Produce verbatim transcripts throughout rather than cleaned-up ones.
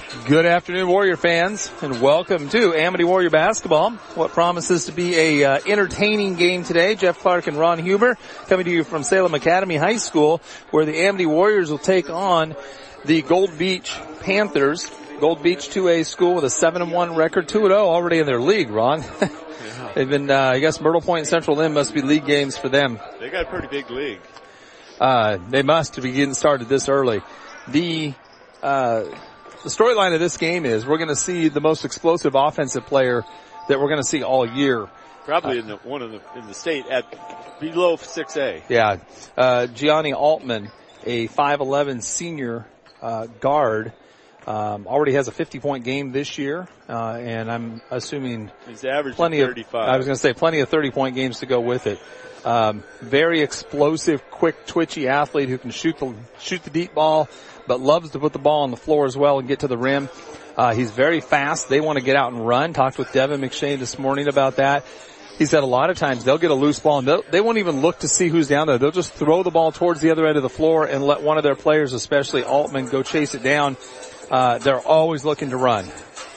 Good afternoon, Warrior fans, and welcome to Amity Warrior Basketball. What promises to be a uh, entertaining game today. Jeff Clark and Ron Huber coming to you from Salem Academy High School, where the Amity Warriors will take on the Gold Beach Panthers. Gold Beach two A school with a seven and one record, two and oh already in their league, Ron. Yeah. They've been, uh, I guess Myrtle Point and Central Lynn must be league games for them. They got a pretty big league. Uh, they must to be getting started this early. The, uh, The storyline of this game is we're going to see the most explosive offensive player that we're going to see all year. Probably uh, in the one in the in the state at below six A. Yeah, uh, Gianni Altman, a five eleven senior uh, guard, um, already has a fifty point game this year, uh, and I'm assuming he's averaging plenty of. thirty-five. I was going to say plenty of thirty point games to go with it. Um, very explosive, quick, twitchy athlete who can shoot the shoot the deep ball, but loves to put the ball on the floor as well and get to the rim. Uh, he's very fast. They want to get out and run. Talked with Devin McShane this morning about that. He said a lot of times they'll get a loose ball and they won't even look to see who's down there. They'll just throw the ball towards the other end of the floor and let one of their players, especially Altman, go chase it down. Uh, they're always looking to run.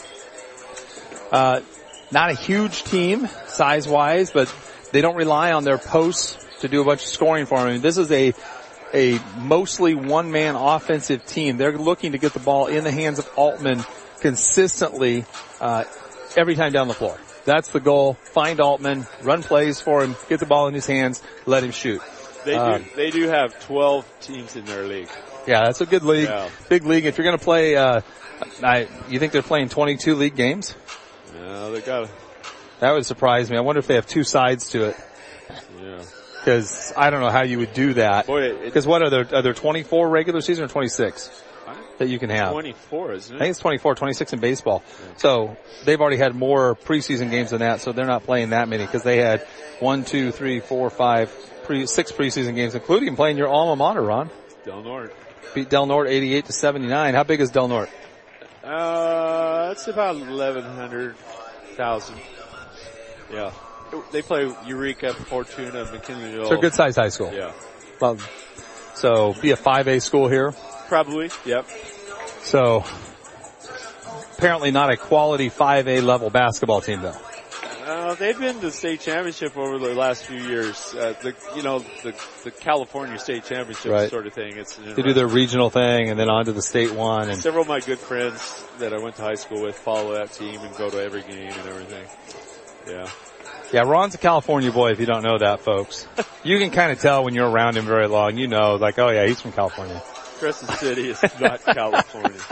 Uh, not a huge team size-wise, but they don't rely on their posts to do a bunch of scoring for them. I mean, this is a a mostly one-man offensive team. They're looking to get the ball in the hands of Altman consistently uh every time down the floor. That's the goal. Find Altman, run plays for him, get the ball in his hands, let him shoot. They um, do they do have twelve teams in their league. Yeah, that's a good league. Yeah. Big league. If you're going to play, uh I, you think they're playing twenty-two league games? No, they got. That would surprise me. I wonder if they have two sides to it. Yeah. Because I don't know how you would do that. Because what are there, are there twenty-four regular season or twenty-six that you can have? twenty-four, isn't it? I think it's twenty-four, twenty-six in baseball. Yeah. So they've already had more preseason games than that, so they're not playing that many because they had one, two, three, four, five, pre, six preseason games, including playing your alma mater, Ron. Del Norte. Beat Del Norte eighty-eight to seventy-nine. How big is Del Norte? Uh, it's about eleven hundred thousand. Yeah. They play Eureka, Fortuna, McKinneyville. So a good sized high school. Yeah. Well, so be a five A school here? Probably, yep. So apparently not a quality five A level basketball team though. Uh, they've been to the state championship over the last few years. Uh, the, you know, the, the California state championship right. sort of thing. It's they do their regional thing and then on to the state one. And several of my good friends that I went to high school with follow that team and go to every game and everything. Yeah. Yeah, Ron's a California boy if you don't know that, folks. You can kind of tell when you're around him very long. You know, like, oh yeah, he's from California. Crescent City is not California.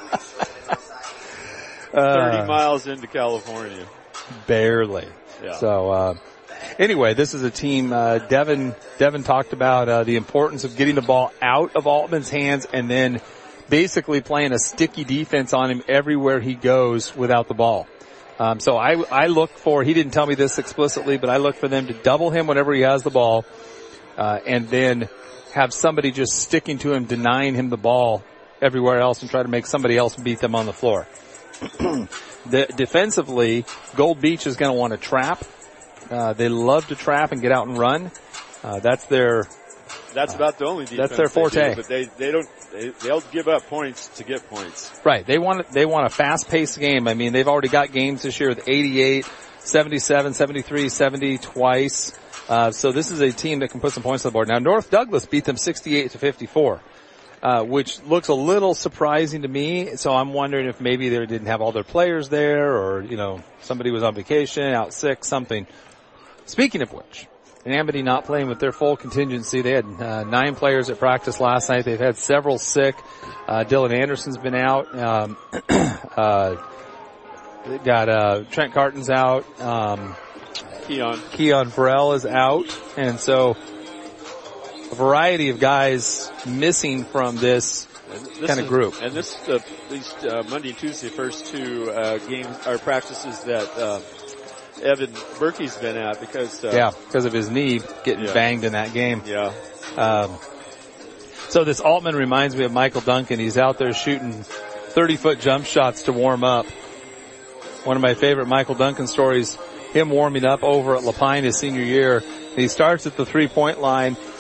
Uh, Thirty miles into California. Barely. Yeah. So, uh, anyway, this is a team, uh, Devin, Devin talked about, uh, the importance of getting the ball out of Altman's hands and then basically playing a sticky defense on him everywhere he goes without the ball. Um, so I, I look for, he didn't tell me this explicitly, but I look for them to double him whenever he has the ball, uh, and then have somebody just sticking to him, denying him the ball everywhere else and try to make somebody else beat them on the floor. the, defensively, Gold Beach is going to want to trap. Uh, they love to trap and get out and run. Uh, that's their, That's about the only defense that's their forte. They do, but they, they don't, they, they'll give up points to get points. Right. They want, they want a fast-paced game. I mean, they've already got games this year with eighty-eight, seventy-seven, seventy-three, seventy twice. Uh, so this is a team that can put some points on the board. Now, North Douglas beat them sixty-eight to fifty-four, uh, which looks a little surprising to me. So I'm wondering if maybe they didn't have all their players there or, you know, somebody was on vacation, out sick, something. Speaking of which, and Amity not playing with their full contingency. They had uh, nine players at practice last night. They've had several sick. Uh, Dylan Anderson's been out. Um, uh, they've got uh, Trent Carton's out. Um, Keon. Keon Burrell is out. And so a variety of guys missing from this, this kind of group. And this is the, these uh, Monday and Tuesday first two uh, games or practices that uh, Evan Berkey's been at because uh, yeah, because of his knee getting yeah. banged in that game. Yeah. Um, so this Altman reminds me of Michael Duncan. He's out there shooting thirty-foot jump shots to warm up. One of my favorite Michael Duncan stories, him warming up over at Lapine his senior year. And he starts at the three-point line.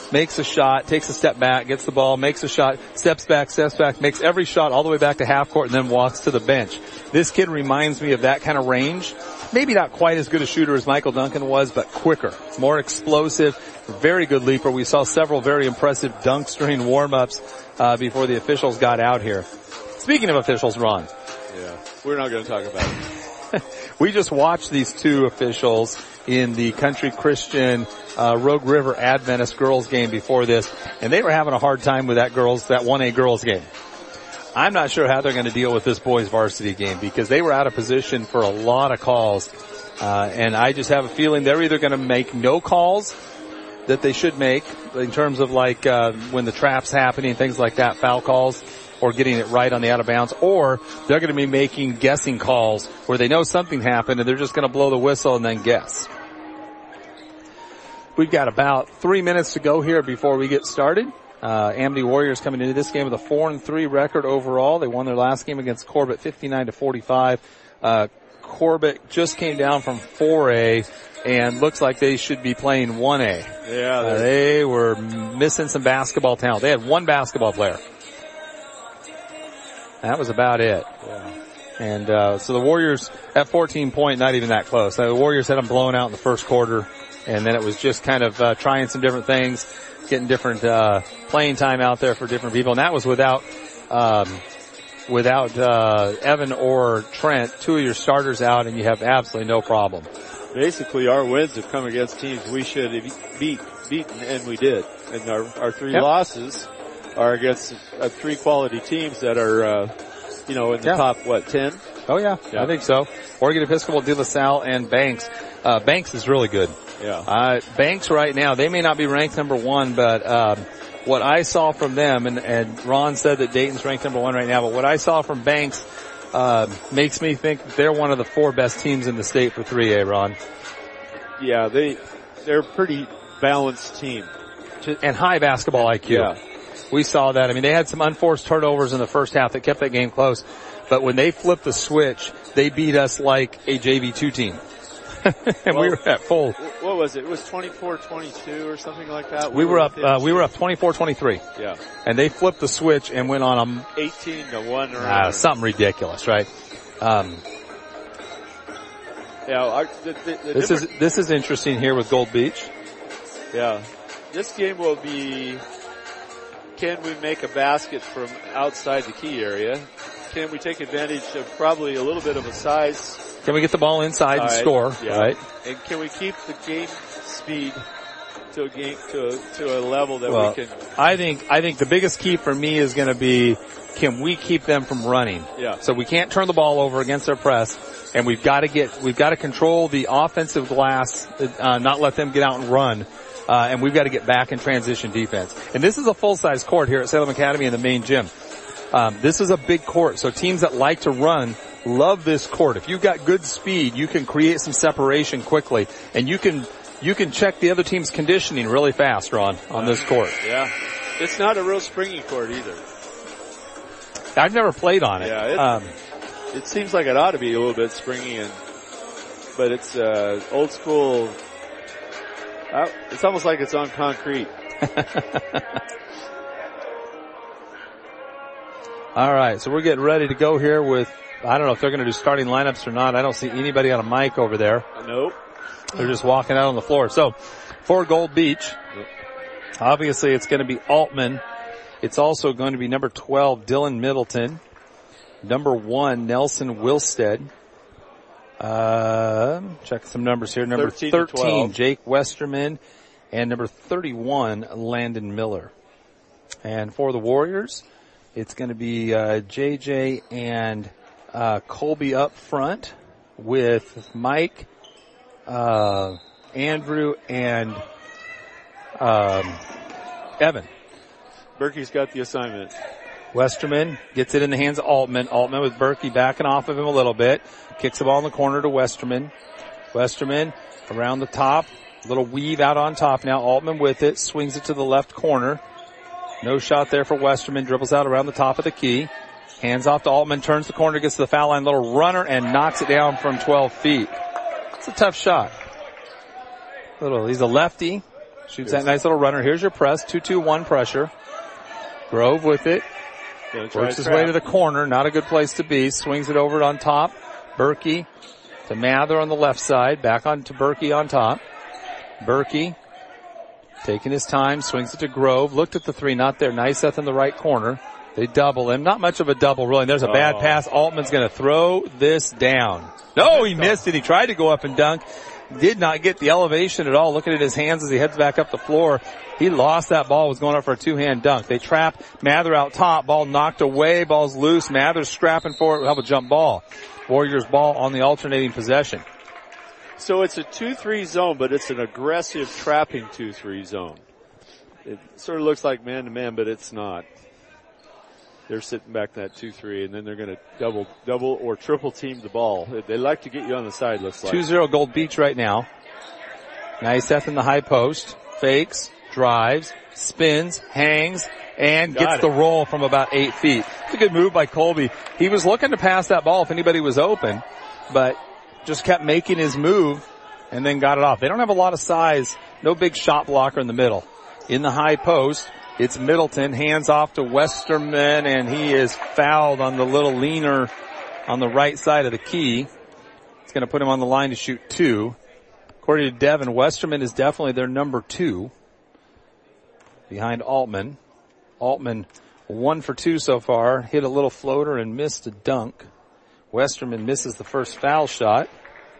makes a shot, takes a step back, gets the ball, makes a shot, steps back, steps back, makes every shot all the way back to half court and then walks to the bench. This kid reminds me of that kind of range. Maybe not quite as good a shooter as Michael Duncan was, but quicker, more explosive, very good leaper. We saw several very impressive dunks during warm-ups uh, before the officials got out here. Speaking of officials, Ron. Yeah, we're not going to talk about it. We just watched these two officials in the Country Christian uh, Rogue River Adventist girls game before this, and they were having a hard time with that girls, that one A girls game. I'm not sure how they're going to deal with this boys varsity game because they were out of position for a lot of calls, uh, and I just have a feeling they're either going to make no calls that they should make in terms of like uh, when the trap's happening, things like that, foul calls, or getting it right on the out of bounds, or they're going to be making guessing calls where they know something happened and they're just going to blow the whistle and then guess. We've got about three minutes to go here before we get started. Uh, Amity Warriors coming into this game with a four and three record overall. They won their last game against Corbett fifty-nine to forty-five. Uh, Corbett just came down from four A and looks like they should be playing one A. Yeah, uh, they were missing some basketball talent. They had one basketball player. That was about it. Yeah. And, uh, so the Warriors at fourteen point, not even that close. The Warriors had them blown out in the first quarter, and then it was just kind of, uh, trying some different things, getting different, uh, playing time out there for different people. And that was without, um, without, uh, Evan or Trent, two of your starters out, and you have absolutely no problem. Basically, our wins have come against teams we should have beat, beaten, and we did. And our, our three yep. losses are against uh, three quality teams that are, uh, you know, in the yeah. top, what, ten? Oh yeah, yeah, I think so. Oregon Episcopal, De La Salle, and Banks. Uh, Banks is really good. Yeah. Uh, Banks right now, they may not be ranked number one, but, um, what I saw from them, and, and Ron said that Dayton's ranked number one right now, but what I saw from Banks, uh, makes me think they're one of the four best teams in the state for three A, Ron. Yeah, they, they're a pretty balanced team. And high basketball I Q. Yeah. We saw that. I mean, they had some unforced turnovers in the first half that kept that game close. But when they flipped the switch, they beat us like a J V two team. and well, we were at full. What was it? It was twenty-four twenty-two or something like that? We, we were, were up, uh, we were up twenty-four twenty-three. Yeah. And they flipped the switch and went on a eighteen to one or uh, something ridiculous, right? Um, yeah, our, the, the, the this is, this is interesting here with Gold Beach. Yeah. This game will be, can we make a basket from outside the key area? Can we take advantage of probably a little bit of a size? Can we get the ball inside side, and score? Yeah. Right. And can we keep the game speed to a game to a, to a level that well, we can? I think I think the biggest key for me is going to be, can we keep them from running? Yeah. So we can't turn the ball over against their press, and we've got to get we've got to control the offensive glass, uh, not let them get out and run. Uh, and we've got to get back in transition defense. And this is a full-size court here at Salem Academy in the main gym. Um, this is a big court, so teams that like to run love this court. If you've got good speed, you can create some separation quickly, and you can you can check the other team's conditioning really fast, Ron, on this court. Yeah, it's not a real springy court either. I've never played on it. Yeah, it, um, it seems like it ought to be a little bit springy, and but it's uh, old school. Uh, it's almost like it's on concrete. All right, so we're getting ready to go here with, I don't know if they're going to do starting lineups or not. I don't see anybody on a mic over there. Nope. They're just walking out on the floor. So, for Gold Beach, yep. Obviously it's going to be Altman. It's also going to be number twelve, Dylan Middleton. Number one, Nelson Wilstead. Uh, check some numbers here. Number thirteen, thirteen Jake Westerman, and number thirty-one, Landon Miller. And for the Warriors, it's going to be uh, J J and uh, Colby up front with Mike, uh, Andrew, and um, Evan. Berkey's got the assignment. Westerman gets it in the hands of Altman. Altman with Berkey backing off of him a little bit. Kicks the ball in the corner to Westerman. Westerman around the top. Little weave out on top now. Altman with it. Swings it to the left corner. No shot there for Westerman. Dribbles out around the top of the key. Hands off to Altman. Turns the corner. Gets to the foul line. Little runner and knocks it down from twelve feet. It's a tough shot. Little, he's a lefty. Shoots that nice little runner. Here's your press. two two one pressure. Grove with it. Works his way to the corner. Not a good place to be. Swings it over on top. Berkey to Mather on the left side. Back on to Berkey on top. Berkey taking his time. Swings it to Grove. Looked at the three. Not there. Niceth in the right corner. They double him. Not much of a double, really. There's a bad oh. pass. Altman's going to throw this down. No, he missed it. He tried to go up and dunk. Did not get the elevation at all. Looking at his hands as he heads back up the floor. He lost that ball. Was going up for a two-hand dunk. They trap Mather out top. Ball knocked away. Ball's loose. Mather's scrapping for it. We'll have a jump ball. Warriors ball on the alternating possession. So it's a two three zone, but it's an aggressive trapping two three zone. It sort of looks like man-to-man, but it's not. They're sitting back in that two three, and then they're going to double, double or triple team the ball. They like to get you on the side, looks like. two zero Gold Beach right now. Niceth in the high post. Fakes, drives, spins, hangs, and Got gets it. the roll from about eight feet. It's a good move by Colby. He was looking to pass that ball if anybody was open, but just kept making his move and then got it off. They don't have a lot of size. No big shot blocker in the middle. In the high post, it's Middleton, hands off to Westerman, and he is fouled on the little leaner on the right side of the key. It's going to put him on the line to shoot two. According to Devin, Westerman is definitely their number two behind Altman. Altman one for two so far, hit a little floater and missed a dunk. Westerman misses the first foul shot.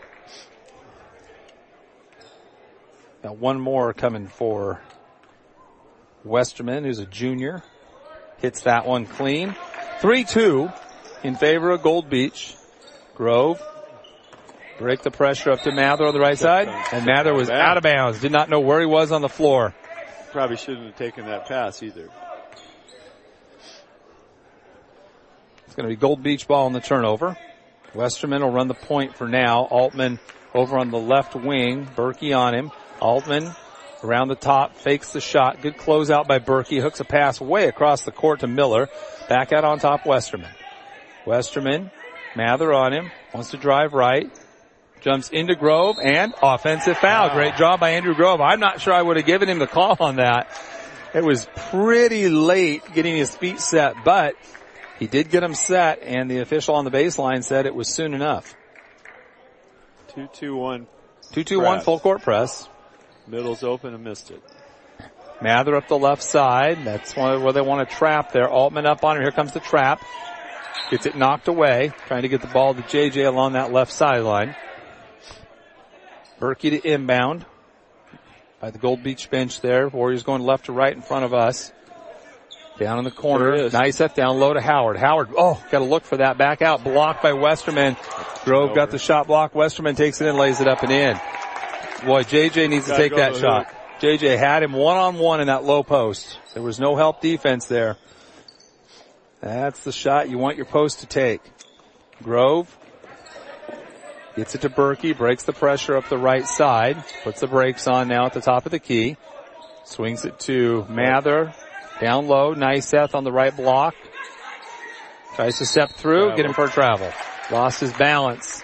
Got one more coming for Westerman, who's a junior. Hits that one clean. three two in favor of Gold Beach. Grove. Break the pressure up to Mather on the right side. And Mather was out of bounds. Did not know where he was on the floor. Probably shouldn't have taken that pass either. It's going to be Gold Beach ball on the turnover. Westerman will run the point for now. Altman over on the left wing. Berkey on him. Altman around the top, fakes the shot. Good closeout by Berkey. Hooks a pass way across the court to Miller. Back out on top, Westerman. Westerman, Mather on him. Wants to drive right. Jumps into Grove and offensive foul. Wow. Great job by Andrew Grove. I'm not sure I would have given him the call on that. It was pretty late getting his feet set, but he did get him set, and the official on the baseline said it was soon enough. two two one. two two one full court press. Middle's open and missed it. Mather up the left side. That's where they want to trap there. Altman up on it. Here comes the trap. Gets it knocked away. Trying to get the ball to J J along that left sideline. Berkey to inbound by the Gold Beach bench there. Warriors going left to right in front of us. Down in the corner. Nice up down low to Howard. Howard, oh, got to look for that. Back out. Blocked by Westerman. Grove got the shot block. Westerman takes it in, lays it up and in. Boy, J J needs to take that shot. J J had him one-on-one in that low post. There was no help defense there. That's the shot you want your post to take. Grove gets it to Berkey, breaks the pressure up the right side, puts the brakes on now at the top of the key. Swings it to Mather, down low, Niceth on the right block. Tries to step through, travel. Get him for a travel. Lost his balance.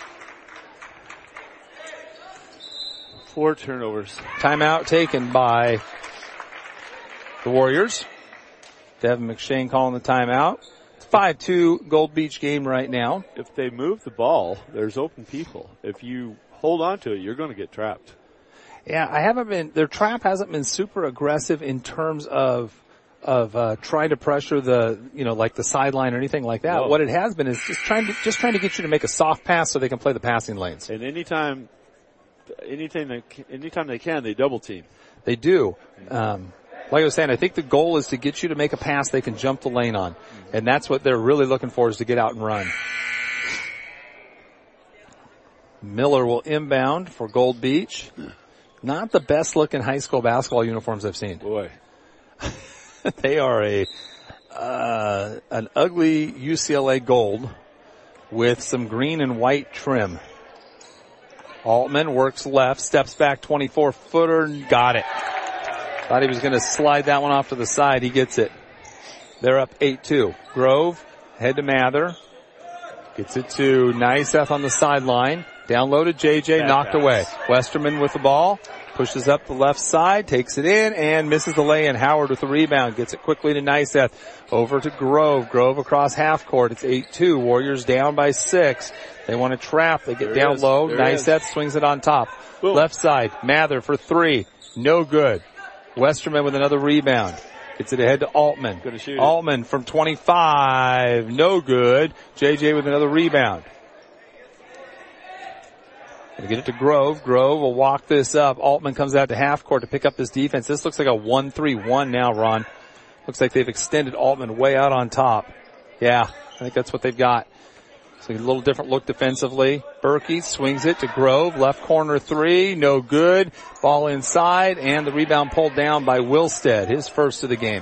Four turnovers. Timeout taken by the Warriors. Devin McShane calling the timeout. It's five two Gold Beach game right now. If they move the ball, there's open people. If you hold on to it, you're going to get trapped. Yeah, I haven't been, their trap hasn't been super aggressive in terms of, of, uh, trying to pressure the, you know, like the sideline or anything like that. No. What it has been is just trying to, just trying to get you to make a soft pass so they can play the passing lanes. And anytime, anytime they, anytime they can, they double team. They do. Um, Like I was saying, I think the goal is to get you to make a pass they can jump the lane on. And that's what they're really looking for, is to get out and run. Miller will inbound for Gold Beach. Not the best looking high school basketball uniforms I've seen. Boy. They are a, uh, an ugly U C L A gold with some green and white trim. Altman works left, steps back twenty-four footer, got it. Thought he was going to slide that one off to the side. He gets it. They're up eight two. Grove, head to Mather. Gets it to Niceth on the sideline. Down low to J J, Bad knocked pass. away. Westerman with the ball. pushes up the left side, takes it in, and misses the lay-in. Howard with the rebound, gets it quickly to Neiseth. Over to Grove. Grove across half court. It's eight two. Warriors down by six. They want to trap. They get There down is. low. There Neiseth swings it on top. Boom. Left side. Mather for three. No good. Westerman with another rebound. Gets it ahead to Altman. Gonna shoot it. Altman from twenty-five. No good. J J with another rebound. Gonna get it to Grove. Grove will walk this up. Altman comes out to half court to pick up this defense. This looks like a one three one now, Ron. Looks like they've extended Altman way out on top. Yeah, I think that's what they've got. So a little different look defensively. Berkey swings it to Grove. Left corner three. No good. Ball inside, and the rebound pulled down by Wilstead. His first of the game.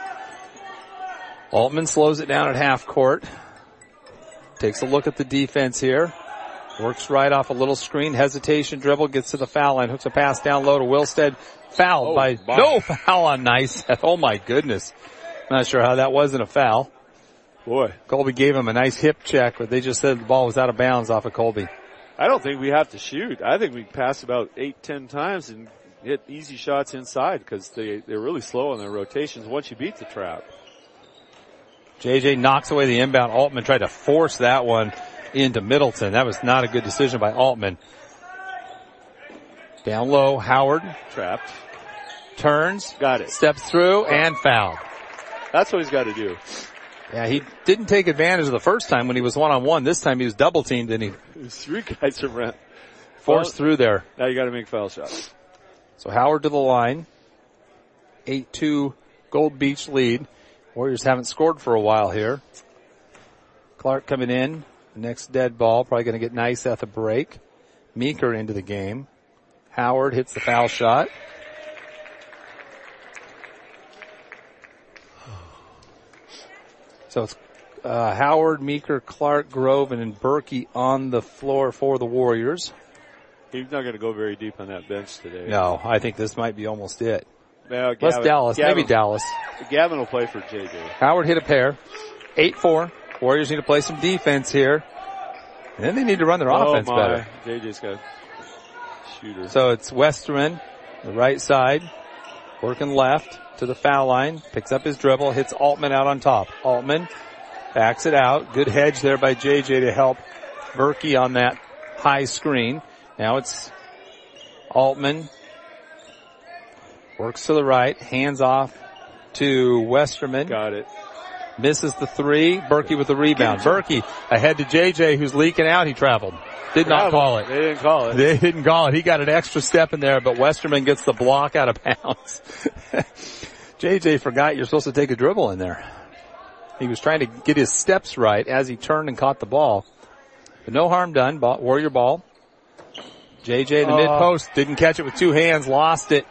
Altman slows it down at half court. Takes a look at the defense here. Works right off a little screen. Hesitation dribble. Gets to the foul line. Hooks a pass down low to Wilstead. Fouled Oh, by, my. no foul on Neiseth. Oh my goodness. Not sure how that wasn't a foul. Boy, Colby gave him a nice hip check, but they just said the ball was out of bounds off of Colby. I don't think we have to shoot. I think we pass about eight, ten times and hit easy shots inside because they, they're really slow on their rotations once you beat the trap. J J knocks away the inbound. Altman tried to force that one into Middleton. That was not a good decision by Altman. Down low, Howard Trapped. turns, Got it. steps through, and fouled. That's what he's got to do. Yeah, he didn't take advantage of the first time when he was one-on-one. This time he was double-teamed and he There's three guys around. forced Well, through there. Now you got to make foul shots. So Howard to the line. eight two Gold Beach lead. Warriors haven't scored for a while here. Clark coming in. Next dead ball. Probably going to get Neiseth a break. Meeker into the game. Howard hits the foul shot. So it's uh, Howard, Meeker, Clark, Grove, and then Berkey on the floor for the Warriors. He's not going to go very deep on that bench today. No, I think this might be almost it. Now, Let's Gavin, Dallas. Gavin, Maybe Dallas. Gavin will play for J J. Howard hit a pair. eight four. Warriors need to play some defense here. And then they need to run their Oh offense my. better. J J's got shooter. So it's Westerman, the right side, working left to the foul line, picks up his dribble, hits Altman out on top. Altman backs it out. Good hedge there by J J to help Berkey on that high screen. Now it's Altman. Works to the right, hands off to Westerman. Got it. Misses the three. Berkey with the rebound. Berkey ahead to J J who's leaking out. He traveled. Did not call it. They didn't call it. They didn't call it. He got an extra step in there, but Westerman gets the block out of bounds. J J forgot you're supposed to take a dribble in there. He was trying to get his steps right as he turned and caught the ball. But no harm done. Ball, Warrior ball. J J in the Uh, mid post. Didn't catch it with two hands. Lost it.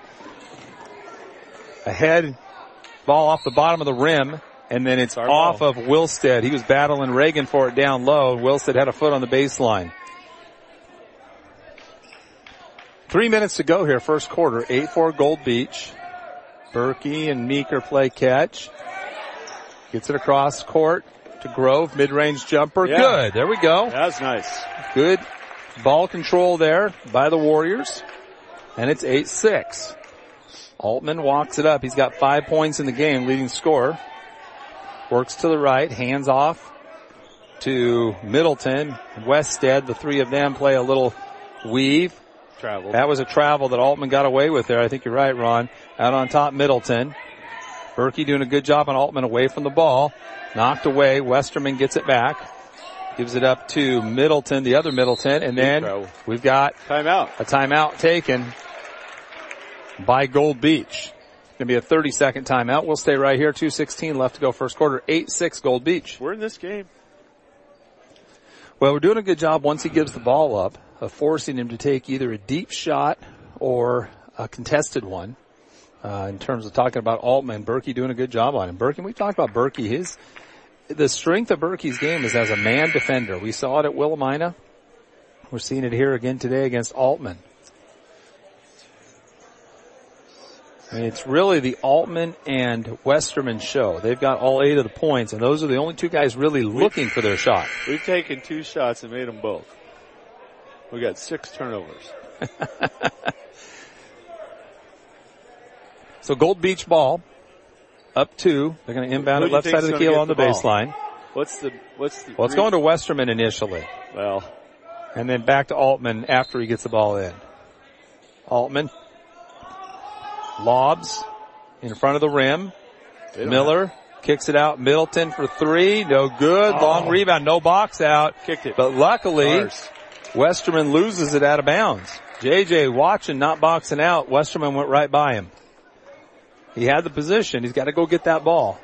Ahead. Ball off the bottom of the rim. And then it's Our off ball. of Wilstead. He was battling Reagan for it down low. Wilstead had a foot on the baseline. Three minutes to go here, first quarter. eight four Gold Beach. Berkey and Meeker play catch. Gets it across court to Grove. Mid-range jumper. Yeah. Good. There we go. That's nice. Good ball control there by the Warriors. And it's eight six. Altman walks it up. He's got five points in the game, leading scorer. Works to the right, hands off to Middleton. Wested, the three of them play a little weave. Travel. That was a travel that Altman got away with there. I think you're right, Ron. Out on top, Middleton. Berkey doing a good job on Altman away from the ball. Knocked away. Westerman gets it back. Gives it up to Middleton, the other Middleton. And then travel. we've got Timeout. a timeout taken by Gold Beach. Going to be a thirty second timeout. We'll stay right here. two sixteen left to go first quarter. eight six Gold Beach. We're in this game. Well, we're doing a good job once he gives the ball up of forcing him to take either a deep shot or a contested one. Uh, in terms of talking about Altman, Berkey doing a good job on him. Berkey, we talked about Berkey. His, the strength of Berkey's game is as a man defender. We saw it at Willamina. We're seeing it here again today against Altman. I mean, it's really the Altman and Westerman show. They've got all eight of the points, and those are the only two guys really looking for their shot. We've taken two shots and made them both. We got six turnovers. So Gold Beach ball, up two. They're going to inbound it left side of the keel on the, the baseline. What's the, what's the? Well, it's going to Westerman initially. Well. And then back to Altman after he gets the ball in. Altman lobs in front of the rim. Miller kicks it out. Middleton for three. No good. Oh. Long rebound. No box out. Kicked it. But luckily, Ours. Westerman loses it out of bounds. J J watching, not boxing out. Westerman went right by him. He had the position. He's got to go get that ball.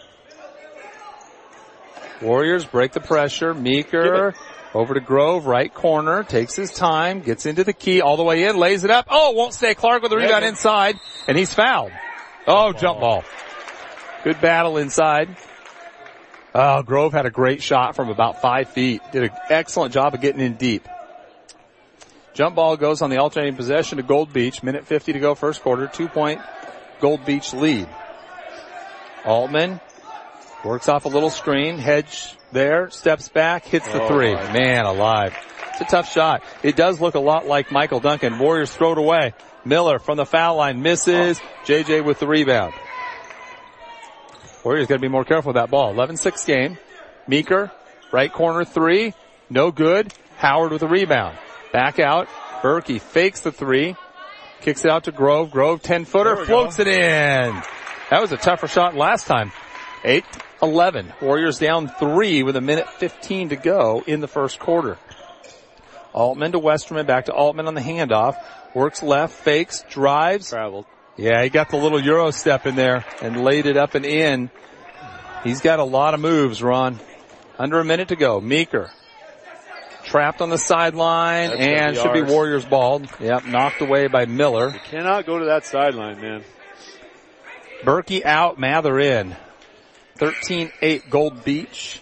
Warriors break the pressure. Meeker over to Grove, right corner, takes his time, gets into the key, all the way in, lays it up. Oh, won't stay. Clark with the rebound inside, and he's fouled. Oh, jump ball. Good battle inside. Oh, Grove had a great shot from about five feet. Did an excellent job of getting in deep. Jump ball goes on the alternating possession to Gold Beach. Minute fifty to go, first quarter. Two-point Gold Beach lead. Altman works off a little screen. Hedge there, steps back, hits the oh, three. My. Man alive. It's a tough shot. It does look a lot like Michael Duncan. Warriors throw it away. Miller from the foul line misses. Oh. J J with the rebound. Warriors got to be more careful with that ball. eleven six game. Meeker, right corner three. No good. Howard with the rebound. Back out. Berkey fakes the three. Kicks it out to Grove. Grove ten-footer. Floats go. it in. That was a tougher shot last time. eight eleven. Warriors down three with a minute fifteen to go in the first quarter. Altman to Westerman. Back to Altman on the handoff. Works left. Fakes. Drives. Traveled. Yeah, he got the little Euro step in there and laid it up and in. He's got a lot of moves, Ron. Under a minute to go. Meeker. Trapped on the sideline That's and be should ours. be Warriors ball. Yep, knocked away by Miller. You cannot go to that sideline, man. Berkey out, Mather in. thirteen eight Gold Beach.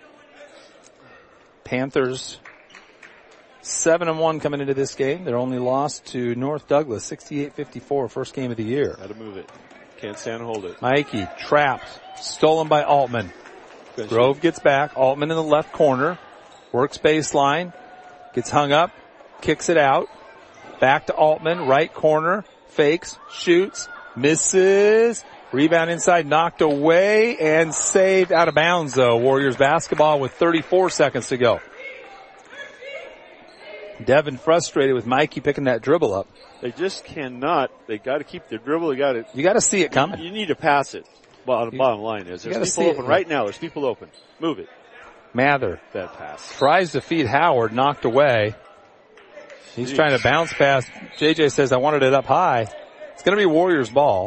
Panthers seven and one coming into this game. They're only lost to North Douglas sixty-eight fifty-four, first game of the year. How to move it. Can't stand and hold it. Mikey trapped, stolen by Altman. Good Grove shot. Gets back. Altman in the left corner. Works baseline. Gets hung up. Kicks it out. Back to Altman. Right corner. Fakes. Shoots. Misses. Rebound inside. Knocked away and saved out of bounds though. Warriors basketball with thirty-four seconds to go. Devin frustrated with Mikey picking that dribble up. They just cannot. They got to keep their dribble. They got to. You got to see it coming. You, you need to pass it. Bottom, you, bottom line is there's people open it. Right now. There's people open. Move it. Mather. Bad pass. Tries to feed Howard. Knocked away. He's Jeez. trying to bounce pass. J J says, I wanted it up high. It's going to be Warriors ball.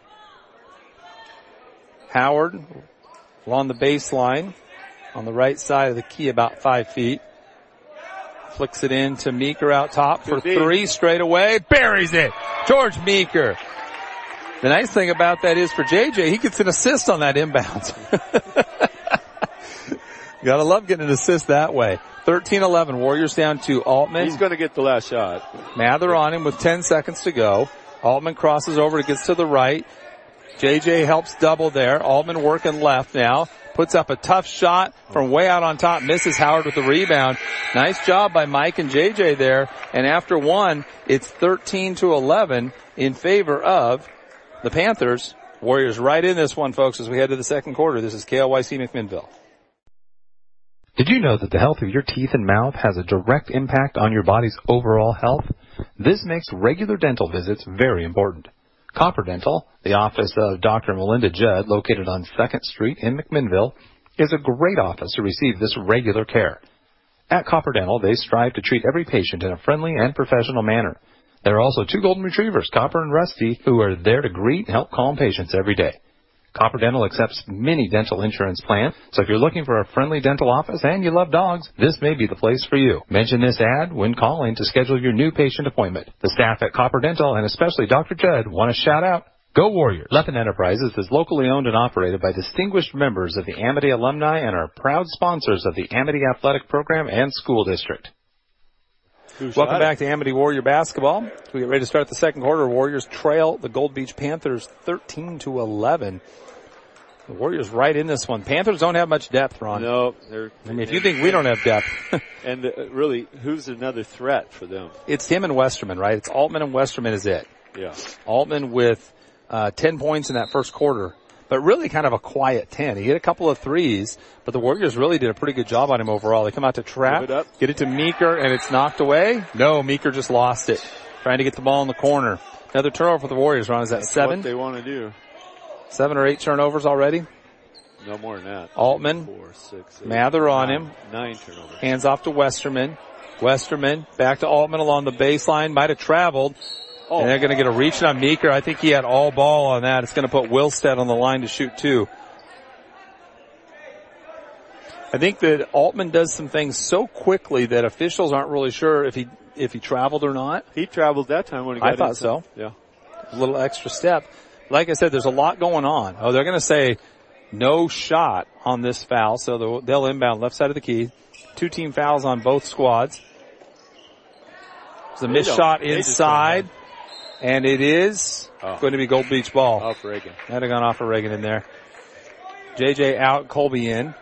Howard along the baseline on the right side of the key about five feet. Flicks it in to Meeker out top for three straight away. Buries it. George Meeker. The nice thing about that is for J J, he gets an assist on that inbound. Gotta love getting an assist that way. thirteen eleven. Warriors down to Altman. He's gonna get the last shot. Mather on him with ten seconds to go. Altman crosses over, gets to the right. J J helps double there. Altman working left now. Puts up a tough shot from way out on top. Misses. Howard with the rebound. Nice job by Mike and J J there. And after one, it's thirteen to eleven in favor of the Panthers. Warriors right in this one, folks, as we head to the second quarter. This is K L Y C McMinnville. Did you know that the health of your teeth and mouth has a direct impact on your body's overall health? This makes regular dental visits very important. Copper Dental, the office of Doctor Melinda Judd, located on second Street in McMinnville, is a great office to receive this regular care. At Copper Dental, they strive to treat every patient in a friendly and professional manner. There are also two golden retrievers, Copper and Rusty, who are there to greet and help calm patients every day. Copper Dental accepts many dental insurance plans, so if you're looking for a friendly dental office and you love dogs, this may be the place for you. Mention this ad when calling to schedule your new patient appointment. The staff at Copper Dental, and especially Doctor Judd, want to shout out, Go Warriors! Leffen Enterprises is locally owned and operated by distinguished members of the Amity alumni and are proud sponsors of the Amity Athletic Program and School District. Welcome back to Amity Warrior Basketball. We get ready to start the second quarter. Warriors trail the Gold Beach Panthers thirteen to eleven. The Warriors right in this one. Panthers don't have much depth, Ron. No, they're. I mean, if you think we don't have depth. And uh, really, who's another threat for them? It's him and Westerman, right? It's Altman and Westerman is it. Yeah. Altman with uh, ten points in that first quarter. But really kind of a quiet ten. He hit a couple of threes, but the Warriors really did a pretty good job on him overall. They come out to trap, it get it to Meeker, and it's knocked away. No, Meeker just lost it. Trying to get the ball in the corner. Another turnover for the Warriors, Ron. Is that That's seven? what they want to do. Seven or eight turnovers already? No more than that. Altman. Four, six, eight, Mather on nine, him. Nine turnovers. Hands off to Westerman. Westerman back to Altman along the baseline. Might have traveled. Oh. And they're going to get a reach on Meeker. I think he had all ball on that. It's going to put Wilstead on the line to shoot two. I think that Altman does some things so quickly that officials aren't really sure if he if he traveled or not. He traveled that time when he got I thought inside. so. Yeah. A little extra step. Like I said, there's a lot going on. Oh, they're going to say no shot on this foul, so they'll, they'll inbound left side of the key. Two team fouls on both squads. There's a missed shot inside, and it is oh. going to be Gold Beach ball. Off Reagan. That'd have gone off for Reagan in there. J J out, Colby in.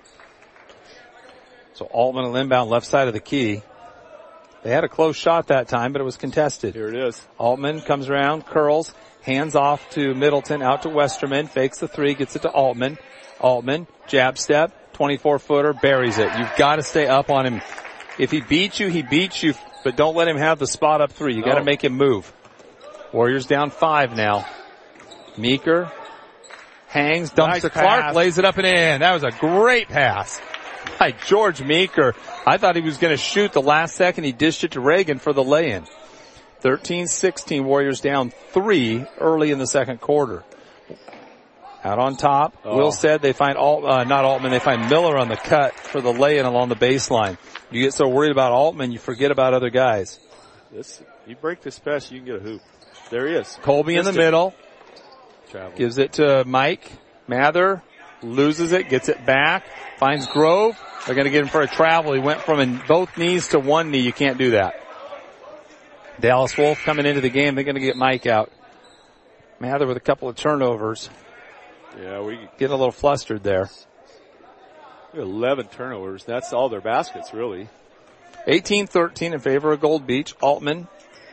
So Altman will inbound left side of the key. They had a close shot that time, but it was contested. Here it is. Altman comes around, curls, hands off to Middleton, out to Westerman, fakes the three, gets it to Altman. Altman, jab step, twenty-four footer, buries it. You've got to stay up on him. If he beats you, he beats you, but don't let him have the spot up three. You got to oh. make him move. Warriors down five now. Meeker hangs, dumps nice to Clark, pass. lays it up and in. That was a great pass by George Meeker. I thought he was going to shoot the last second. He dished it to Reagan for the lay-in. thirteen sixteen, Warriors down three early in the second quarter. Out on top, oh. Will said they find Alt, uh, not Altman, they find Miller on the cut for the lay-in along the baseline. You get so worried about Altman, you forget about other guys. This, you break this pass, you can get a hoop. There he is. Colby in the middle. Travel. Gives it to Mike. Mather loses it, gets it back, finds Grove. They're going to get him for a travel. He went from in both knees to one knee. You can't do that. Dallas Wolf coming into the game. They're going to get Mike out. Mather with a couple of turnovers. Yeah, we get a little flustered there. eleven turnovers. That's all their baskets, really. eighteen thirteen in favor of Gold Beach. Altman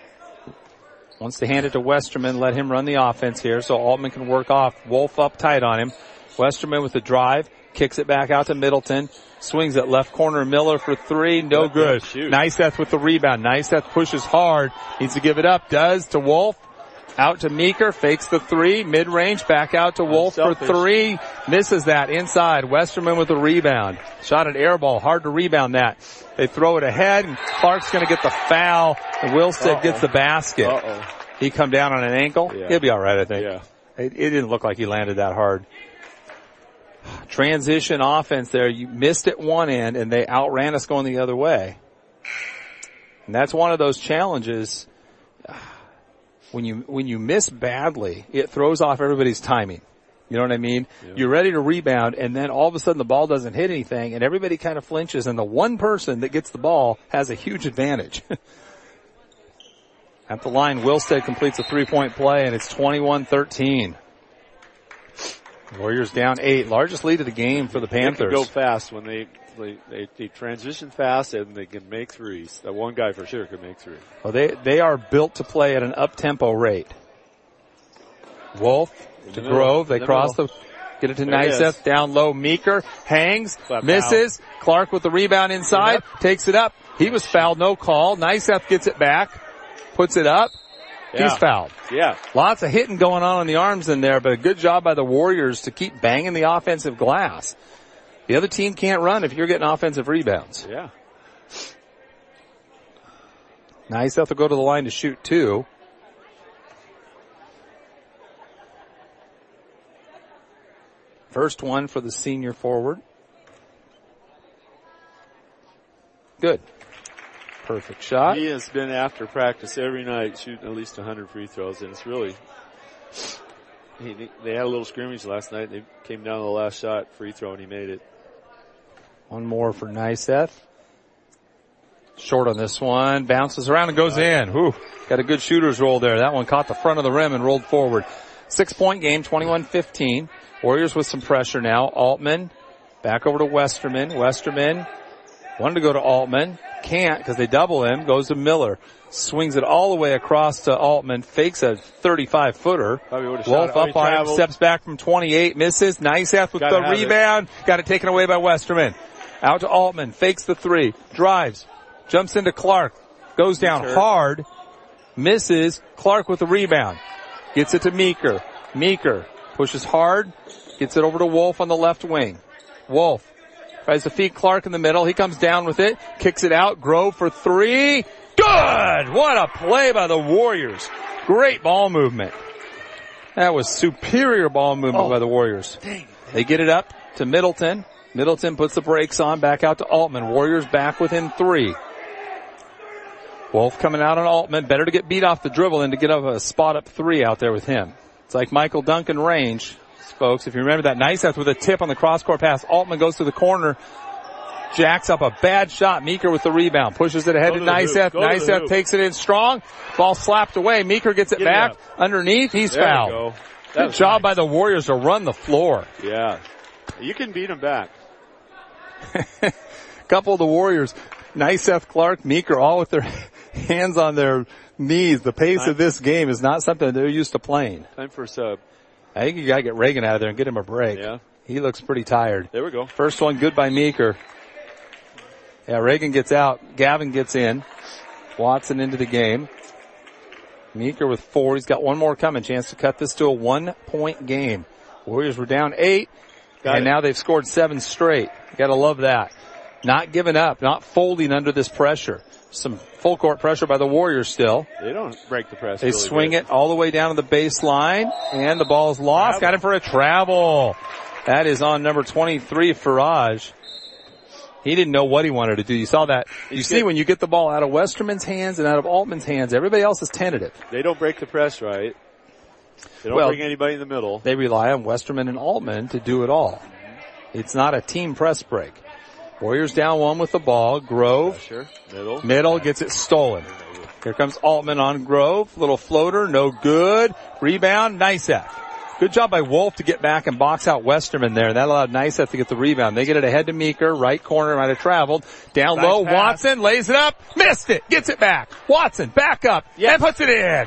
wants to hand it to Westerman, let him run the offense here so Altman can work off. Wolf up tight on him. Westerman with the drive, kicks it back out to Middleton, swings it left corner. Miller for three, no good. Niceth with the rebound. Niceth pushes hard, needs to give it up, does to Wolf. Out to Meeker, fakes the three, mid-range, back out to Wolf for three, misses that inside. Westerman with the rebound. Shot an air ball, hard to rebound that. They throw it ahead, and Clark's gonna get the foul, and Wilstead Uh-oh. gets the basket. Uh-oh. He come down on an ankle. Yeah. He'll be alright, I think. Yeah. It, it didn't look like he landed that hard. Transition offense there. You missed at one end, and they outran us going the other way. And that's one of those challenges. When you, when you miss badly, it throws off everybody's timing. You know what I mean? Yeah. You're ready to rebound, and then all of a sudden the ball doesn't hit anything, and everybody kind of flinches, and the one person that gets the ball has a huge advantage. At the line, Wilstead completes a three-point play, and it's twenty-one thirteen. Warriors down eight. Largest lead of the game for the Panthers. They can go fast when they, they, they, they transition fast and they can make threes. That one guy for sure can make three. Well, they, they are built to play at an up-tempo rate. Wolf to the Grove. They the cross middle. the, get it to There Niceth. Down low, Meeker. Hangs. Left misses. Out. Clark with the rebound inside. Yep. Takes it up. He was fouled. No call. Niceth gets it back. Puts it up. Yeah. He's fouled. Yeah. Lots of hitting going on on the arms in there, but a good job by the Warriors to keep banging the offensive glass. The other team can't run if you're getting offensive rebounds. Yeah. Niceth will go to the line to shoot two. First one for the senior forward. Good. Perfect shot. He has been after practice every night shooting at least one hundred free throws, and it's really, he, they had a little scrimmage last night. They came down to the last shot, free throw, and he made it. One more for Niceth. Short on this one. Bounces around and goes in. Whew. Got a good shooter's roll there. That one caught the front of the rim and rolled forward. Six point game, twenty-one fifteen. Warriors with some pressure now. Altman back over to Westerman. Westerman Wanted to go to Altman. Can't because they double him. Goes to Miller. Swings it all the way across to Altman. Fakes a thirty-five footer. Wolf up on him. Steps back from twenty-eight. Misses. Niceath with the rebound. Got it taken away by Westerman. Out to Altman. Fakes the three. Drives. Jumps into Clark. Goes down hard. Misses. Clark with the rebound. Gets it to Meeker. Meeker pushes hard. Gets it over to Wolf on the left wing. Wolf tries to feed Clark in the middle. He comes down with it. Kicks it out. Grove for three. Good! What a play by the Warriors. Great ball movement. That was superior ball movement oh, by the Warriors. Dang. They get it up to Middleton. Middleton puts the brakes on. Back out to Altman. Warriors back within three. Wolf coming out on Altman. Better to get beat off the dribble than to get up a spot up three out there with him. It's like Michael Duncan range, folks. If you remember that, Niceath with a tip on the cross-court pass. Altman goes to the corner. Jacks up a bad shot. Meeker with the rebound. Pushes it ahead to, to Niceath. Niceath takes it in strong. Ball slapped away. Meeker gets it get back. It Underneath. He's there fouled. Go. Good job nice. by the Warriors to run the floor. Yeah. You can beat them back. Couple of the Warriors, Niceath, Clark, Meeker, all with their hands on their knees. The pace Time. of this game is not something they're used to playing. Time for a sub. I think you gotta get Reagan out of there and get him a break. Yeah. He looks pretty tired. There we go. First one good by Meeker. Yeah, Reagan gets out. Gavin gets in. Watson into the game. Meeker with four. He's got one more coming. Chance to cut this to a one-point game. Warriors were down eight, got and it. now they've scored seven straight. You gotta love that. Not giving up, not folding under this pressure. Some full court pressure by the Warriors still. They don't break the press. They really swing good. it all the way down to the baseline, and the ball's lost. Travel. Got it for a travel. That is on number twenty-three, Faraj. He didn't know what he wanted to do. You saw that. You He's see good. when you get the ball out of Westerman's hands and out of Altman's hands, everybody else is tentative. They don't break the press right. They don't well, bring anybody in the middle. They rely on Westerman and Altman to do it all. It's not a team press break. Warriors down one with the ball. Grove. Pressure. Middle. Middle gets it stolen. Here comes Altman on Grove. Little floater. No good. Rebound. Niceath. Good job by Wolf to get back and box out Westerman there. That allowed Niceath to get the rebound. They get it ahead to Meeker. Right corner might have traveled. Down nice low. Pass. Watson lays it up. Missed it. Gets it back. Watson back up. Yes. And puts it in.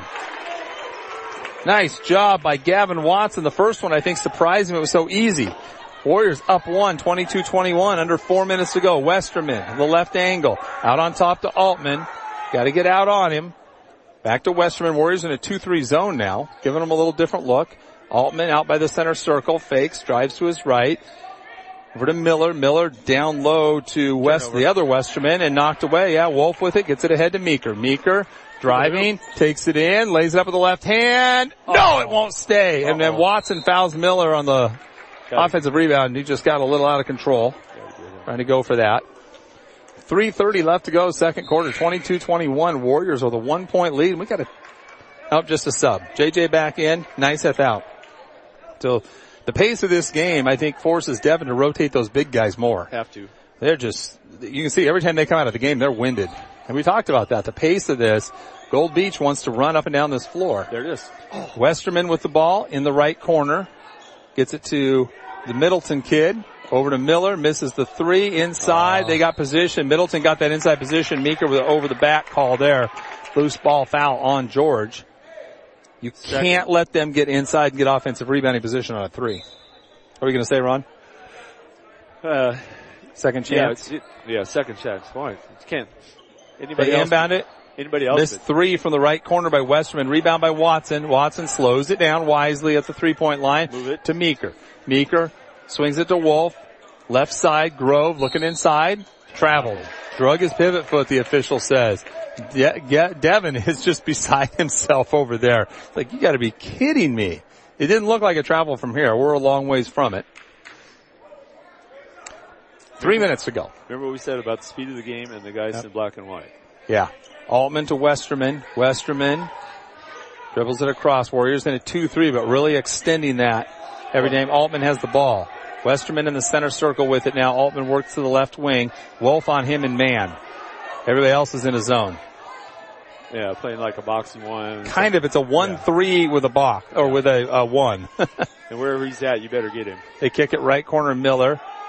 Nice job by Gavin Watson. The first one I think surprised him. It was so easy. Warriors up one, twenty-two twenty-one, under four minutes to go. Westerman, the left angle. Out on top to Altman. Got to get out on him. Back to Westerman. Warriors in a two three zone now. Giving them a little different look. Altman out by the center circle. Fakes, drives to his right. Over to Miller. Miller down low to West, the other Westerman, and knocked away. Yeah, Wolf with it. Gets it ahead to Meeker. Meeker driving, takes it in, lays it up with the left hand. No, it won't stay. And then Watson fouls Miller on the offensive rebound, and he just got a little out of control. Trying to go for that. three thirty left to go, second quarter, twenty-two twenty-one. Warriors with a one-point lead. We got to, oh, just a sub. J J back in, Niceath out. So the pace of this game, I think, forces Devin to rotate those big guys more. Have to. They're just, you can see every time they come out of the game, they're winded. And we talked about that. The pace of this, Gold Beach wants to run up and down this floor. There it is. Westerman with the ball in the right corner. Gets it to the Middleton kid. Over to Miller. Misses the three. Inside. Uh, they got position. Middleton got that inside position. Meeker with an over the back call there. Loose ball foul on George. You Second. can't let them get inside and get offensive rebounding position on a three. What are we going to say, Ron? Uh, second chance? Yeah, it, yeah second chance. Why? You can't. Anybody they else? inbound it. Anybody else? Missed three from the right corner by Westerman. Rebound by Watson. Watson slows it down wisely at the three-point line. Move it. To Meeker. Meeker swings it to Wolf. Left side, Grove looking inside. Traveled. Drug his pivot foot, the official says. De- De- Devin is just beside himself over there. Like, you gotta be kidding me. It didn't look like a travel from here. We're a long ways from it. Three minutes to go. Remember what we said about the speed of the game and the guys yep. in black and white. Yeah. Altman to Westerman. Westerman dribbles it across. Warriors in a two three, but really extending that every game. Altman has the ball. Westerman in the center circle with it now. Altman works to the left wing. Wolf on him and man. Everybody else is in a zone. Yeah, playing like a boxing one. Kind of. It's a one three yeah. with a box, or with a, a one. And wherever he's at, you better get him. They kick it right corner Miller.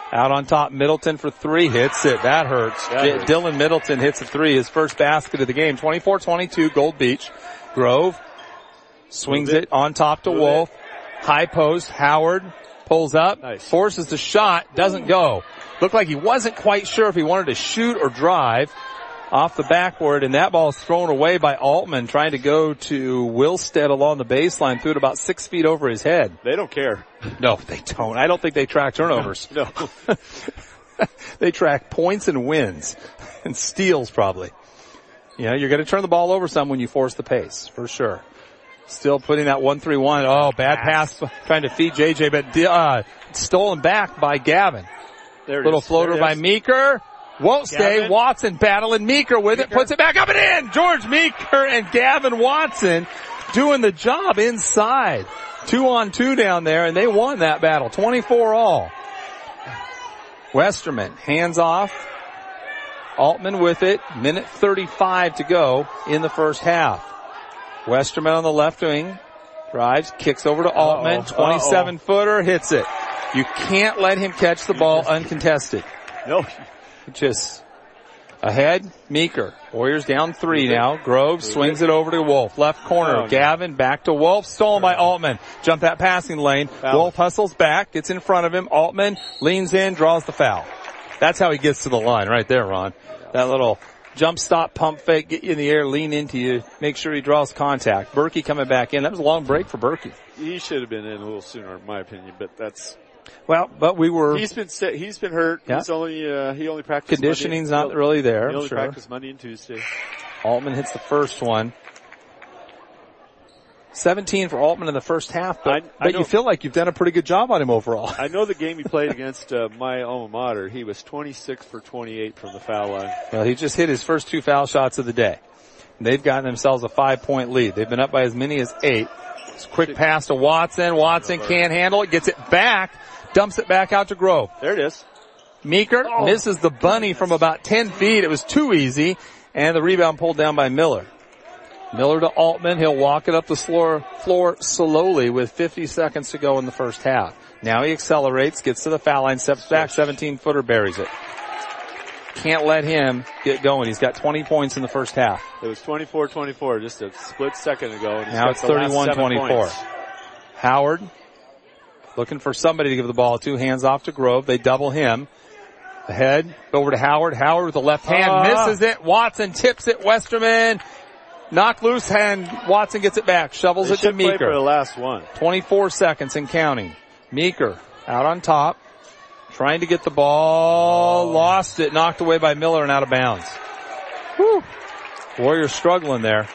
Out on top, Middleton for three, hits it. That hurts. That D- hurts. Dylan Middleton hits a three, his first basket of the game. twenty-four twenty-two, Gold Beach. Grove swings it. it on top to Move Wolf. it. High post, Howard pulls up, Nice. forces the shot, doesn't go. Looked like he wasn't quite sure if he wanted to shoot or drive off the backboard, and that ball is thrown away by Altman, trying to go to Wilstead along the baseline, threw it about six feet over his head. They don't care. No, they don't. I don't think they track turnovers. No. They track points and wins and steals probably. You know, you're going to turn the ball over some when you force the pace, for sure. Still putting that one three one. Oh, bad pass trying to feed J J, but uh, stolen back by Gavin. There it Little is. floater There it by is. Meeker. Won't stay. Gavin. Watson battling Meeker with it. Meeker. Puts it back up and in. George Meeker and Gavin Watson doing the job inside. Two on two down there, and they won that battle. twenty-four all. Westerman, hands off. Altman with it. Minute thirty-five to go in the first half. Westerman on the left wing. Drives, kicks over to Altman. Uh-oh. twenty-seven footer, hits it. You can't let him catch the ball uncontested. No. Just ahead, Meeker. Warriors down three now. Grove swings it over to Wolf. Left corner. Oh, Gavin back to Wolf. Stolen by Altman. Jump that passing lane. Foul. Wolf hustles back. Gets in front of him. Altman leans in, draws the foul. That's how he gets to the line right there, Ron. That little jump stop, pump fake, get you in the air, lean into you, make sure he draws contact. Berkey coming back in. That was a long break for Berkey. He should have been in a little sooner, in my opinion, but that's... Well, but we were... He's been set, he's been hurt. Yeah. He's only, uh, he only practiced Conditioning's Monday, not really there, He only sure. practiced Monday and Tuesday. Altman hits the first one. seventeen for Altman in the first half, but, I- I but know- you feel like you've done a pretty good job on him overall. I know the game he played against uh, my alma mater. He was twenty-six for twenty-eight from the foul line. Well, he just hit his first two foul shots of the day. They've gotten themselves a five-point lead. They've been up by as many as eight. It's a quick pass to Watson. Watson can't handle it. Gets it back. Dumps it back out to Grove. There it is. Meeker Oh. misses the bunny from about ten feet. It was too easy. And the rebound pulled down by Miller. Miller to Altman. He'll walk it up the floor, floor slowly with fifty seconds to go in the first half. Now he accelerates, gets to the foul line, steps back, seventeen footer, buries it. Can't let him get going. He's got twenty points in the first half. It was twenty-four twenty-four just a split second ago. And he's Now got it's the last thirty-one seven twenty-four. points. Howard looking for somebody to give the ball to. Hands off to Grove. They double him. Ahead, over to Howard. Howard with the left hand, Ah. misses it. Watson tips it. Westerman knocked loose, and Watson gets it back. Shovels They it to should play for the Meeker. last one. twenty-four seconds and counting. Meeker out on top, trying to get the ball. Lost it. Knocked away by Miller and out of bounds. Whew. Warriors struggling there.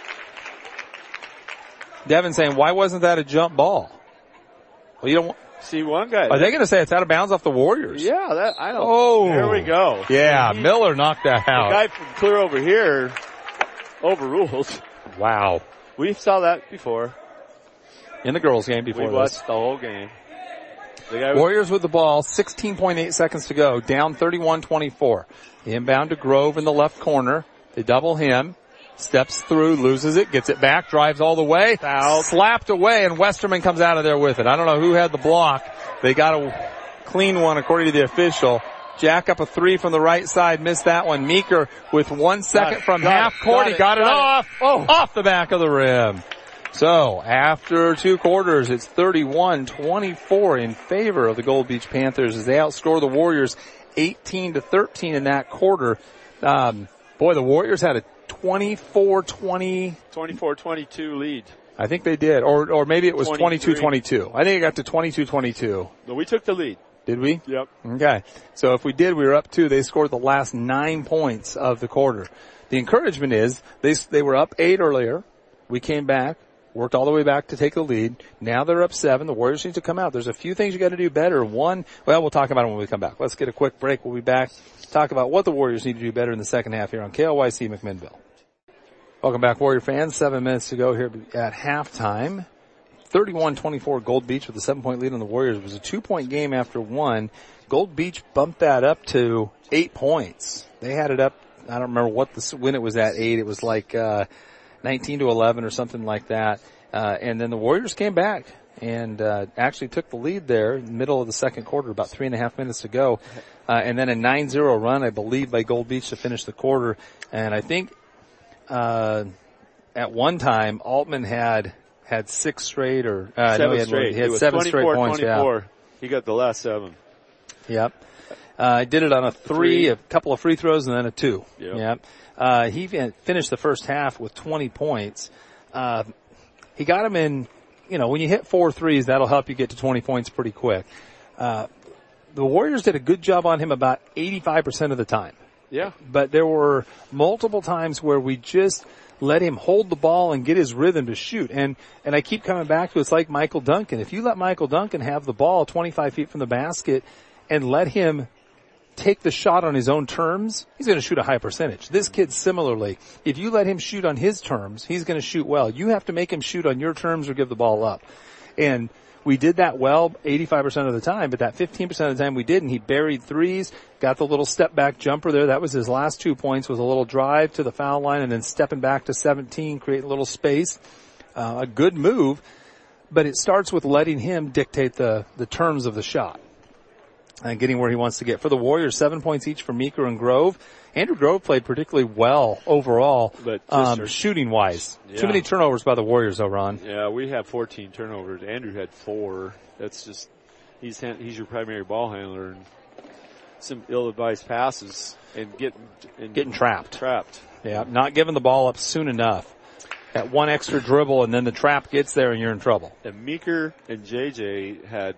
Devin saying, why wasn't that a jump ball? Well, you don't want, See, one guy. are they going to say it's out of bounds off the Warriors? Yeah, that, I don't. Oh. There we go. Yeah, He- Miller knocked that The out. guy from clear over here overruled. Wow. We saw that before. In the girls game We before this. watched the whole game. The guy was, Warriors with the ball, sixteen point eight seconds to go, down thirty-one twenty-four. Inbound to Grove in the left corner. They double him. Steps through, loses it, gets it back, drives all the way. Fouled. Slapped away, and Westerman comes out of there with it. I don't know who had the block. They got a clean one according to the official. Jack up a three from the right side, missed that one. Meeker with one second it, from got half it, court. got He it, got it got it. off. Oh, off the back of the rim. So, after two quarters, it's thirty-one twenty-four in favor of the Gold Beach Panthers as they outscore the Warriors eighteen to thirteen in that quarter. Um, boy, the Warriors had a twenty-four twenty. twenty-four twenty-two lead. I think they did. Or, or maybe it was twenty-two twenty-three. twenty-two. I think it got to twenty-two twenty-two. But we took the lead. Did we? Yep. Okay. So if we did, we were up two. They scored the last nine points of the quarter. The encouragement is they, they were up eight earlier. We came back, worked all the way back to take the lead. Now they're up seven. The Warriors need to come out. There's a few things you got to do better. One, well, we'll talk about it when we come back. Let's get a quick break. We'll be back to talk about what the Warriors need to do better in the second half here on K L Y C McMinnville. Welcome back, Warrior fans. Seven minutes to go here at halftime. thirty-one twenty-four Gold Beach with a seven-point lead on the Warriors. It was a two-point game after one. Gold Beach bumped that up to eight points. They had it up, I don't remember what the, when it was at eight. It was like, uh, nineteen to eleven or something like that. Uh, and then the Warriors came back and uh, actually took the lead there in the middle of the second quarter, about three and a half minutes to go. Uh, and then a nine zero run, I believe, by Gold Beach to finish the quarter. And I think uh, at one time, Altman had had six straight or uh, seven no, he had, straight. He had it was seven straight points. twenty-four. Yeah. He got the last seven. Yep. I uh, did it on a three, three, a couple of free throws, and then a two. Yep. Yep. Uh, he finished the first half with twenty points. Uh, he got him in, you know, when you hit four threes, that'll help you get to twenty points pretty quick. Uh, the Warriors did a good job on him about eighty-five percent of the time. Yeah. But there were multiple times where we just let him hold the ball and get his rhythm to shoot. And, and I keep coming back to it's like Michael Duncan. If you let Michael Duncan have the ball twenty-five feet from the basket and let him take the shot on his own terms, he's going to shoot a high percentage. This kid similarly, if you let him shoot on his terms, he's going to shoot well. You have to make him shoot on your terms or give the ball up. And we did that well eighty-five percent of the time, but that fifteen percent of the time we didn't. He buried threes, got the little step back jumper there. That was his last two points, was a little drive to the foul line and then stepping back to seventeen, create a little space. Uh, a good move, but it starts with letting him dictate the, the terms of the shot and getting where he wants to get. For the Warriors, seven points each for Meeker and Grove. Andrew Grove played particularly well overall, but um, shooting-wise. Yeah. Too many turnovers by the Warriors, though, Ron. Yeah, we have fourteen turnovers. Andrew had four. That's just, he's he's your primary ball handler. And some ill-advised passes and getting, and getting trapped. Trapped. Yeah, not giving the ball up soon enough. That one extra dribble and then the trap gets there and you're in trouble. And Meeker and J J had,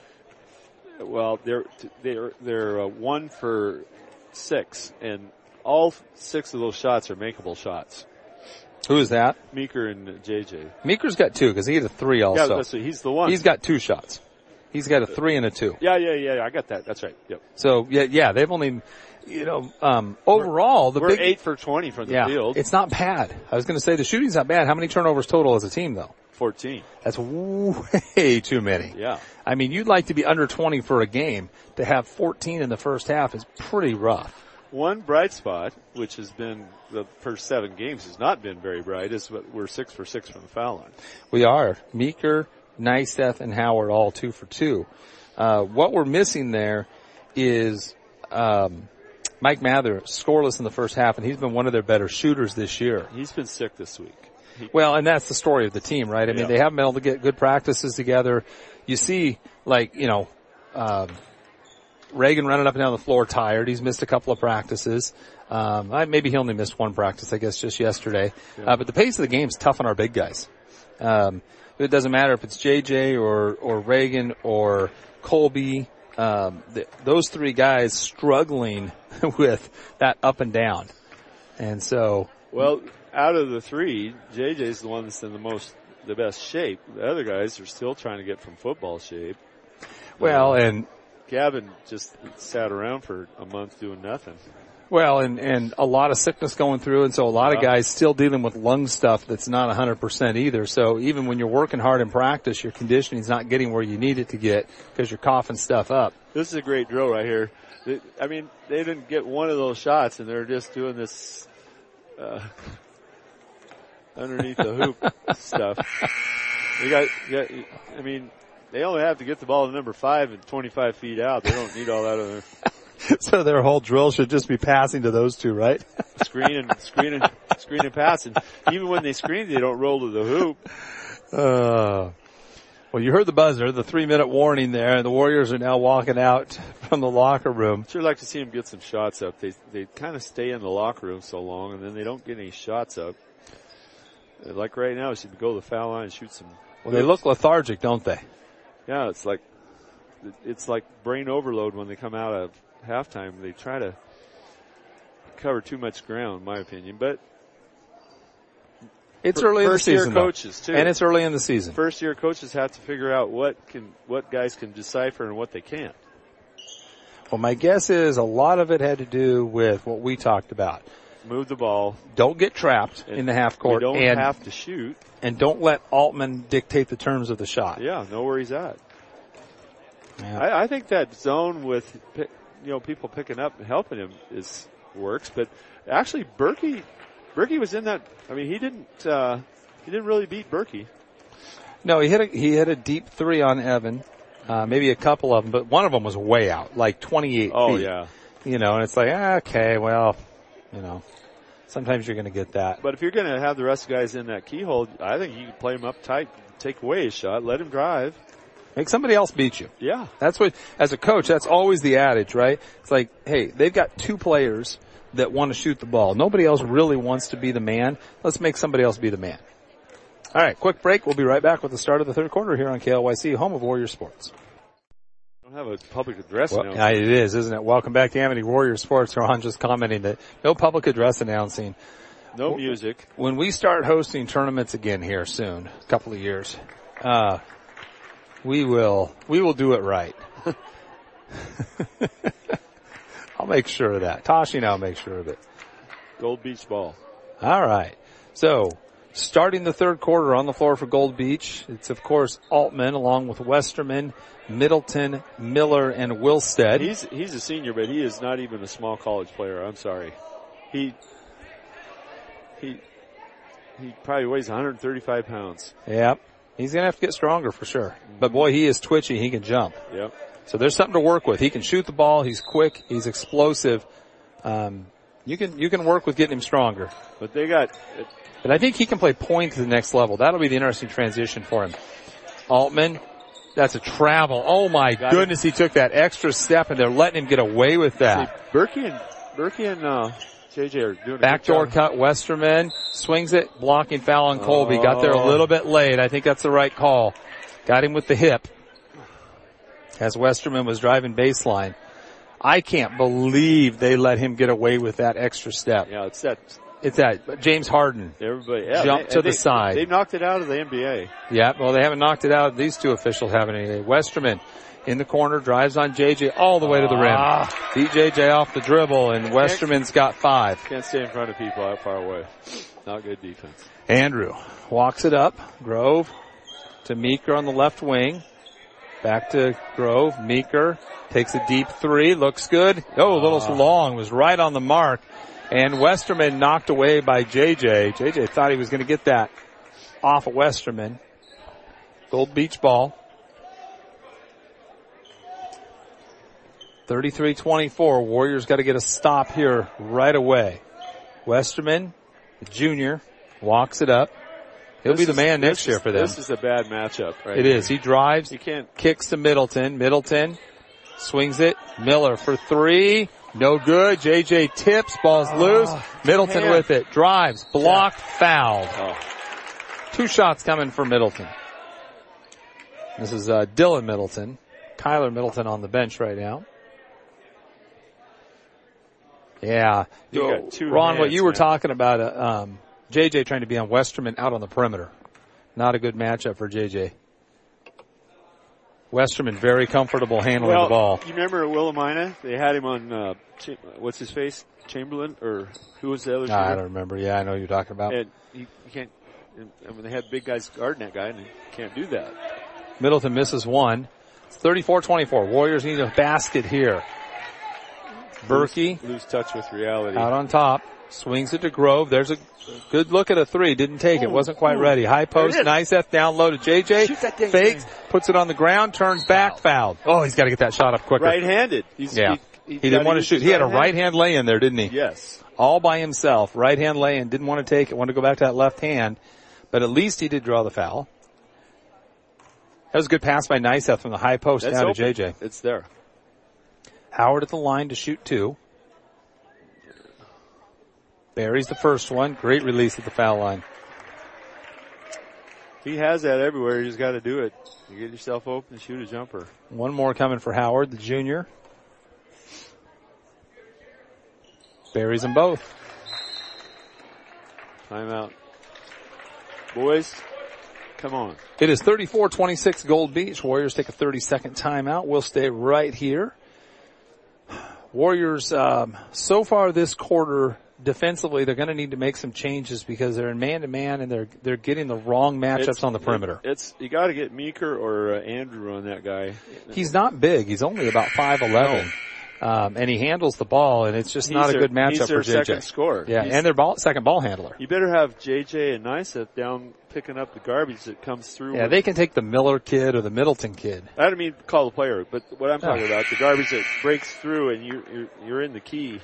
well, they're, they're, they're uh, one for six, and all six of those shots are makeable shots. Who is that? Meeker and J J. Meeker's got two because he had a three also. Yeah, that's, he's the one. He's got two shots. He's got a three and a two. Yeah, yeah, yeah, I got that. That's right. Yep. So, yeah, yeah, they've only, you know, um, overall, the we're big. We're eight for twenty from the yeah, field. It's not bad. I was going to say the shooting's not bad. How many turnovers total as a team, though? fourteen. That's way too many. Yeah. I mean, you'd like to be under twenty for a game. To have fourteen in the first half is pretty rough. One bright spot, which has been the first seven games, has not been very bright, is what we're six for six from the foul line. We are. Meeker, Neiseth, and Howard all two for two. Uh, what we're missing there is um, Mike Mather, scoreless in the first half, and he's been one of their better shooters this year. He's been sick this week. He, well, and that's the story of the team, right? I mean, yeah. they haven't been able to get good practices together. You see, like, you know, um, Reagan running up and down the floor tired. He's missed a couple of practices. Um, I, maybe he only missed one practice, I guess, just yesterday. Yeah. Uh, but the pace of the game is tough on our big guys. Um, it doesn't matter if it's J J or, or Reagan or Colby. Um, the, those three guys struggling with that up and down. And so. Well, out of the three, J J's the one that's in the most, the best shape. The other guys are still trying to get from football shape. Well, um, and. Gavin just sat around for a month doing nothing. Well, and, and a lot of sickness going through, and so a lot yeah. of guys still dealing with lung stuff that's not one hundred percent either. So even when you're working hard in practice, your conditioning's not getting where you need it to get because you're coughing stuff up. This is a great drill right here. I mean, they didn't get one of those shots, and they're just doing this uh, underneath the hoop stuff. You got, you got, I mean, they only have to get the ball to number five and twenty-five feet out. They don't need all that other. So their whole drill should just be passing to those two, right? Screen and screen and screen and pass. And even when they screen, they don't roll to the hoop. Uh, well, you heard the buzzer, the three minute warning there, and the Warriors are now walking out from the locker room. Sure like to see them get some shots up. They, they kind of stay in the locker room so long and then they don't get any shots up. Like right now, she should go to the foul line and shoot some. Well, they look lethargic, don't they? Yeah, it's like, it's like brain overload when they come out of halftime. They try to cover too much ground, in my opinion, but it's early in the season. First year coaches too. And it's early in the season. First year coaches have to figure out what can, what guys can decipher and what they can't. Well, my guess is a lot of it had to do with what we talked about. Move the ball. Don't get trapped in the half court. We don't and, have to shoot. And don't let Altman dictate the terms of the shot. Yeah, know where he's at. Yeah. I, I think that zone with, you know, people picking up and helping him is, works, but actually Berkey, Berkey was in that, I mean, he didn't, uh, he didn't really beat Berkey. No, he hit a, he hit a deep three on Evan, uh, maybe a couple of them, but one of them was way out, like twenty-eight Oh, feet. yeah. You know, and it's like, ah, okay, well, you know, sometimes you're going to get that. But if you're going to have the rest of the guys in that keyhole, I think you can play him up tight, take away his shot, let him drive. Make somebody else beat you. Yeah. That's what, as a coach, that's always the adage, right? It's like, hey, they've got two players that want to shoot the ball. Nobody else really wants to be the man. Let's make somebody else be the man. All right, quick break. We'll be right back with the start of the third quarter here on K L Y C, home of Warrior Sports. Don't have a public address Well, announcement. yeah, it is, isn't it? Welcome back to Amity Warrior Sports. Ron just commenting that no public address announcing. No music. When we start hosting tournaments again here soon, a couple of years, uh, we will, we will do it right. I'll make sure of that. Toshi and I'll make sure of it. Gold Beach ball. All right. So, starting the third quarter on the floor for Gold Beach, it's of course Altman along with Westerman, Middleton, Miller, and Wilstead. He's he's a senior, but he is not even a small college player. I'm sorry. He he he probably weighs one hundred thirty-five pounds. Yep. He's going to have to get stronger for sure. But boy, he is twitchy. He can jump. Yep. So there's something to work with. He can shoot the ball. He's quick. He's explosive. Um, you can you can work with getting him stronger. But they got. But I think he can play point to the next level. That'll be the interesting transition for him. Altman, that's a travel. Oh my got goodness, him. he took that extra step and they're letting him get away with that. See, Berkey and Berkey and uh, J J are doing a Backdoor good job. cut, Westerman swings it, blocking foul on Colby. Oh. Got there a little bit late. I think that's the right call. Got him with the hip as Westerman was driving baseline. I can't believe they let him get away with that extra step. Yeah, it's that. It's that James Harden. Everybody yeah, Jump they, to the they, side. They've knocked it out of the N B A. Yeah, well, they haven't knocked it out. These two officials haven't anyway. Westerman in the corner, drives on J J all the way to the rim. Ah. Beat J J off the dribble, and Westerman's got five. Can't stay in front of people that far away. Not good defense. Andrew walks it up. Grove to Meeker on the left wing. Back to Grove. Meeker takes a deep three. Looks good. Oh, a little Ah. long. Was right on the mark. And Westerman knocked away by J J. J J thought he was going to get that off of Westerman. Gold Beach ball. thirty-three twenty-four. Warriors got to get a stop here right away. Westerman, the junior, walks it up. He'll This be the is- man next this year is- for them. This is a bad matchup, right? It is. He drives, You can't. kicks to Middleton. Middleton swings it. Miller for three. No good. J J tips. Ball's loose. Middleton man. with it. Drives. Blocked. Fouled. Oh, Two shots coming for Middleton. This is uh, Dylan Middleton. Kyler Middleton on the bench right now. Yeah. You got two Ron, what hands, you were man. talking about, uh, um, J J trying to be on Westerman out on the perimeter. Not a good matchup for J J. Westerman very comfortable handling well, the ball. you remember at Willamina? They had him on, uh, Cha- what's his face? Chamberlain? Or who was the other I shooter? don't remember. Yeah, I know who you're talking about. And you, you can't, I mean, they had big guys guarding that guy and you can't do that. Middleton misses one. It's thirty-four twenty-four. Warriors need a basket here. Berkey Lose, lose touch with reality. out on top. Swings it to Grove. There's a good look at a three. Didn't take it. Wasn't quite ready. High post. There it is. Nice F down low to J J. Shoot that thing, Fakes. man. Puts it on the ground. Turns back. Fouled. Oh, he's got to get that shot up quicker. Right-handed. He's, Yeah. He, He didn't want to shoot. He had a right hand lay in there, didn't he? Yes. All by himself. Right hand lay in. Didn't want to take it. Wanted to go back to that left hand. But at least he did draw the foul. That was a good pass by Niceth from the high post That's down open. to J J. It's there. Howard at the line to shoot two. Buries the first one. Great release at the foul line. He has that everywhere. You just got to do it. You get yourself open, shoot a jumper. One more coming for Howard, the junior. Buries them both. Timeout. Boys, come on. It is thirty-four twenty-six Gold Beach. Warriors take a thirty-second timeout. We'll stay right here. Warriors, um, so far this quarter, defensively, they're going to need to make some changes because they're in man-to-man and they're they're getting the wrong matchups It's- on the perimeter. It, it's you got to get Meeker or uh, Andrew on that guy. He's not big. He's only about five eleven. Um, and he handles the ball, and it's just he's not a their, good matchup he's their for J J. Second scorer. Yeah, he's, and their ball, second ball handler. You better have J J and Nyseth down picking up the garbage that comes through. Yeah, with, they can take the Miller kid or the Middleton kid. I don't mean to call the player, but what I'm talking oh. about, the garbage that breaks through and you, you're, you're in the key.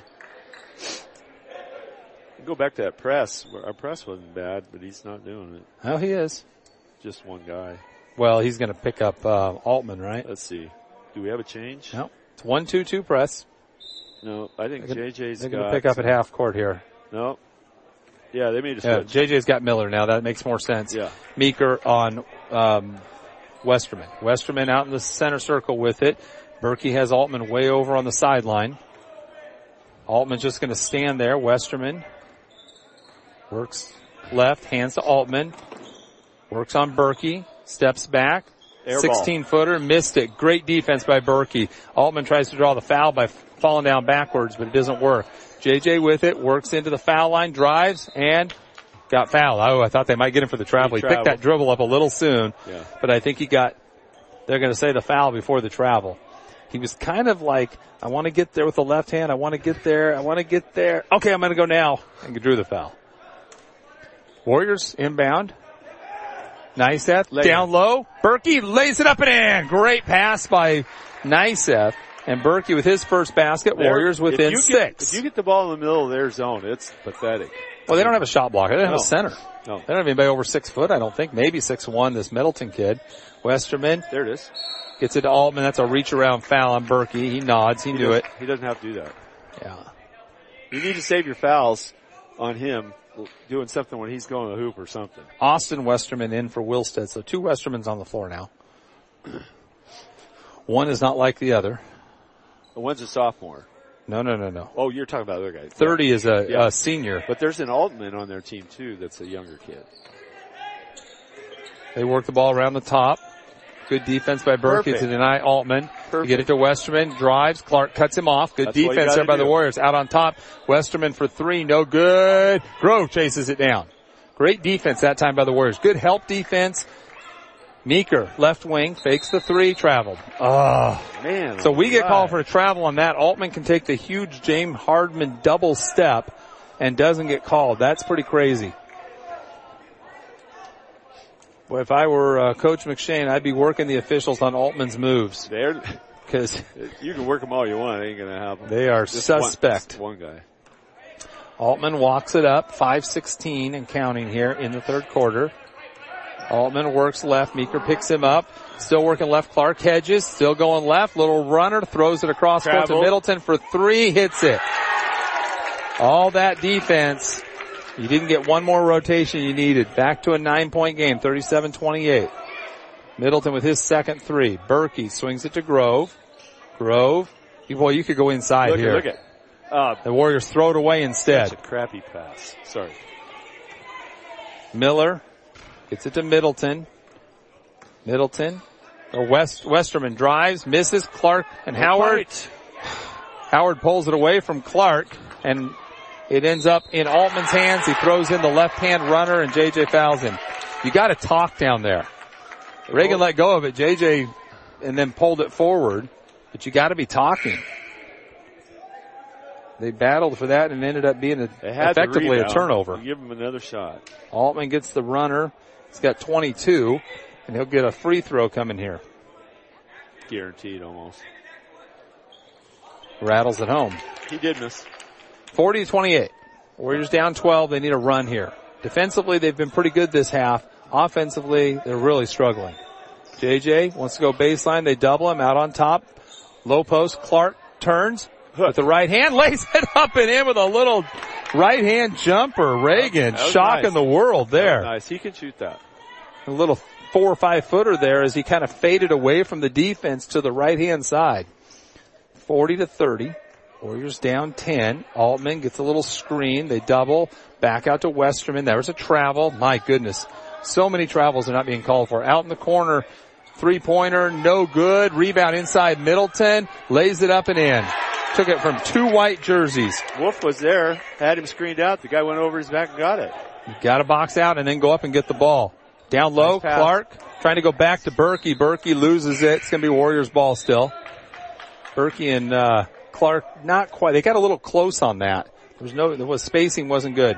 Go back to that press. Our press wasn't bad, but he's not doing it. Oh, he is. Just one guy. Well, he's going to pick up uh, Altman, right? Let's see. Do we have a change? No. It's one two two press. No, I think they're J J's They're got. going to pick up at half court here. No. Yeah, they made a yeah, switch. J J's got Miller now. That makes more sense. Yeah. Meeker on um, Westerman. Westerman out in the center circle with it. Berkey has Altman way over on the sideline. Altman's just going to stand there. Westerman works left, hands to Altman. Works on Berkey. Steps back. sixteen-footer, missed it. Great defense by Berkey. Altman tries to draw the foul by falling down backwards, but it doesn't work. J J with it, works into the foul line, drives, and got fouled. Oh, I thought they might get him for the travel. He, he picked that dribble up a little soon, yeah. but I think he got, they're going to say the foul before the travel. He was kind of like, I want to get there with the left hand, I want to get there, I want to get there. Okay, I'm going to go now, and drew the foul. Warriors inbound. Nyseth down low. Berkey lays it up and in. Great pass by Nyseth. And Berkey with his first basket. There, Warriors within if six. Get, if you get the ball in the middle of their zone, it's pathetic. Well, they don't have a shot blocker. They don't no. have a center. No. They don't have anybody over six foot, I don't think. Maybe six one, this Middleton kid. Westerman. There it is. Gets it to Altman. That's a reach around foul on Berkey. He nods. He, he knew it. He doesn't have to do that. Yeah. You need to save your fouls on him doing something when he's going to the hoop or something. Austin Westerman in for Wilstead. So two Westermans on the floor now. One is not like the other. The one's a sophomore. No, no, no, no. Oh, you're talking about the other guy. thirty yeah. is a, yeah. a senior. But there's an Altman on their team too that's a younger kid. They work the ball around the top. Good defense by Berkey to deny Altman. You get it to Westerman, drives, Clark cuts him off. Good That's defense there by do. the Warriors. Out on top, Westerman for three, no good. Grove chases it down. Great defense that time by the Warriors. Good help defense. Meeker, left wing, fakes the three, traveled. Oh, man. So we right. get called for a travel on that. Altman can take the huge James Hardman double step and doesn't get called. That's pretty crazy. Well, if I were uh, Coach McShane, I'd be working the officials on Altman's moves. They're, Cause you can work them all you want. It ain't going to happen. They are just suspect. One, one guy. Altman walks it up, five sixteen and counting here in the third quarter. Altman works left. Meeker picks him up. Still working left. Clark hedges. Still going left. Little runner. Throws it across court to Middleton for three. Hits it. All that defense. You didn't get one more rotation you needed. Back to a nine-point game, thirty-seven twenty-eight. Middleton with his second three. Berkey swings it to Grove. Grove. Boy, you could go inside look here. At, look at uh, The Warriors throw it away instead. Such a crappy pass. Sorry. Miller gets it to Middleton. Middleton. Or West, Westerman drives, misses. Clark and Howard. Howard pulls it away from Clark, and it ends up in Altman's hands. He throws in the left-hand runner, and J J fouls him. You got to talk down there. Reagan let go of it. J J and then pulled it forward, but you got to be talking. They battled for that and ended up being a, effectively a turnover. Give him another shot. Altman gets the runner. He's got twenty-two, and he'll get a free throw coming here. Guaranteed almost. Rattles it home. He did miss. forty to twenty-eight. Warriors down twelve. They need a run here. Defensively, they've been pretty good this half. Offensively, they're really struggling. J J wants to go baseline. They double him out on top. Low post. Clark turns with the right hand, lays it up and in with a little right hand jumper. Reagan shocking nice. the world there. Nice. He can shoot that. A little four or five footer there as he kind of faded away from the defense to the right hand side. forty to thirty. Warriors down ten. Altman gets a little screen. They double. Back out to Westerman. There was a travel. My goodness. So many travels are not being called for. Out in the corner. Three-pointer. No good. Rebound inside Middleton. Lays it up and in. Took it from two white jerseys. Wolf was there. Had him screened out. The guy went over his back and got it. You got to box out and then go up and get the ball. Down low. Nice Clark trying to go back to Berkey. Berkey loses it. It's going to be Warriors ball still. Berkey and uh Clark not quite. They got a little close on that. There was no, there was spacing wasn't good.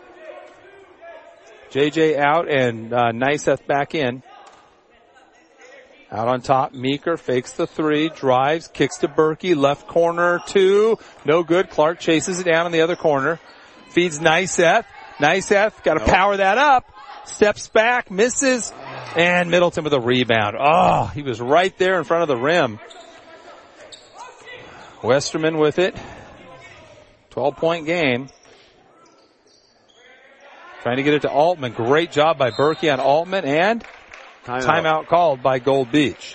J J out and uh, Niceth back in. Out on top, Meeker fakes the three, drives, kicks to Berkey, left corner, two, no good. Clark chases it down in the other corner, feeds Niceth. Niceth got to nope. power that up, steps back, misses, and Middleton with a rebound. Oh, he was right there in front of the rim. Westerman with it. twelve point game. Trying to get it to Altman. Great job by Berkey on Altman, and Timeout. Timeout called by Gold Beach.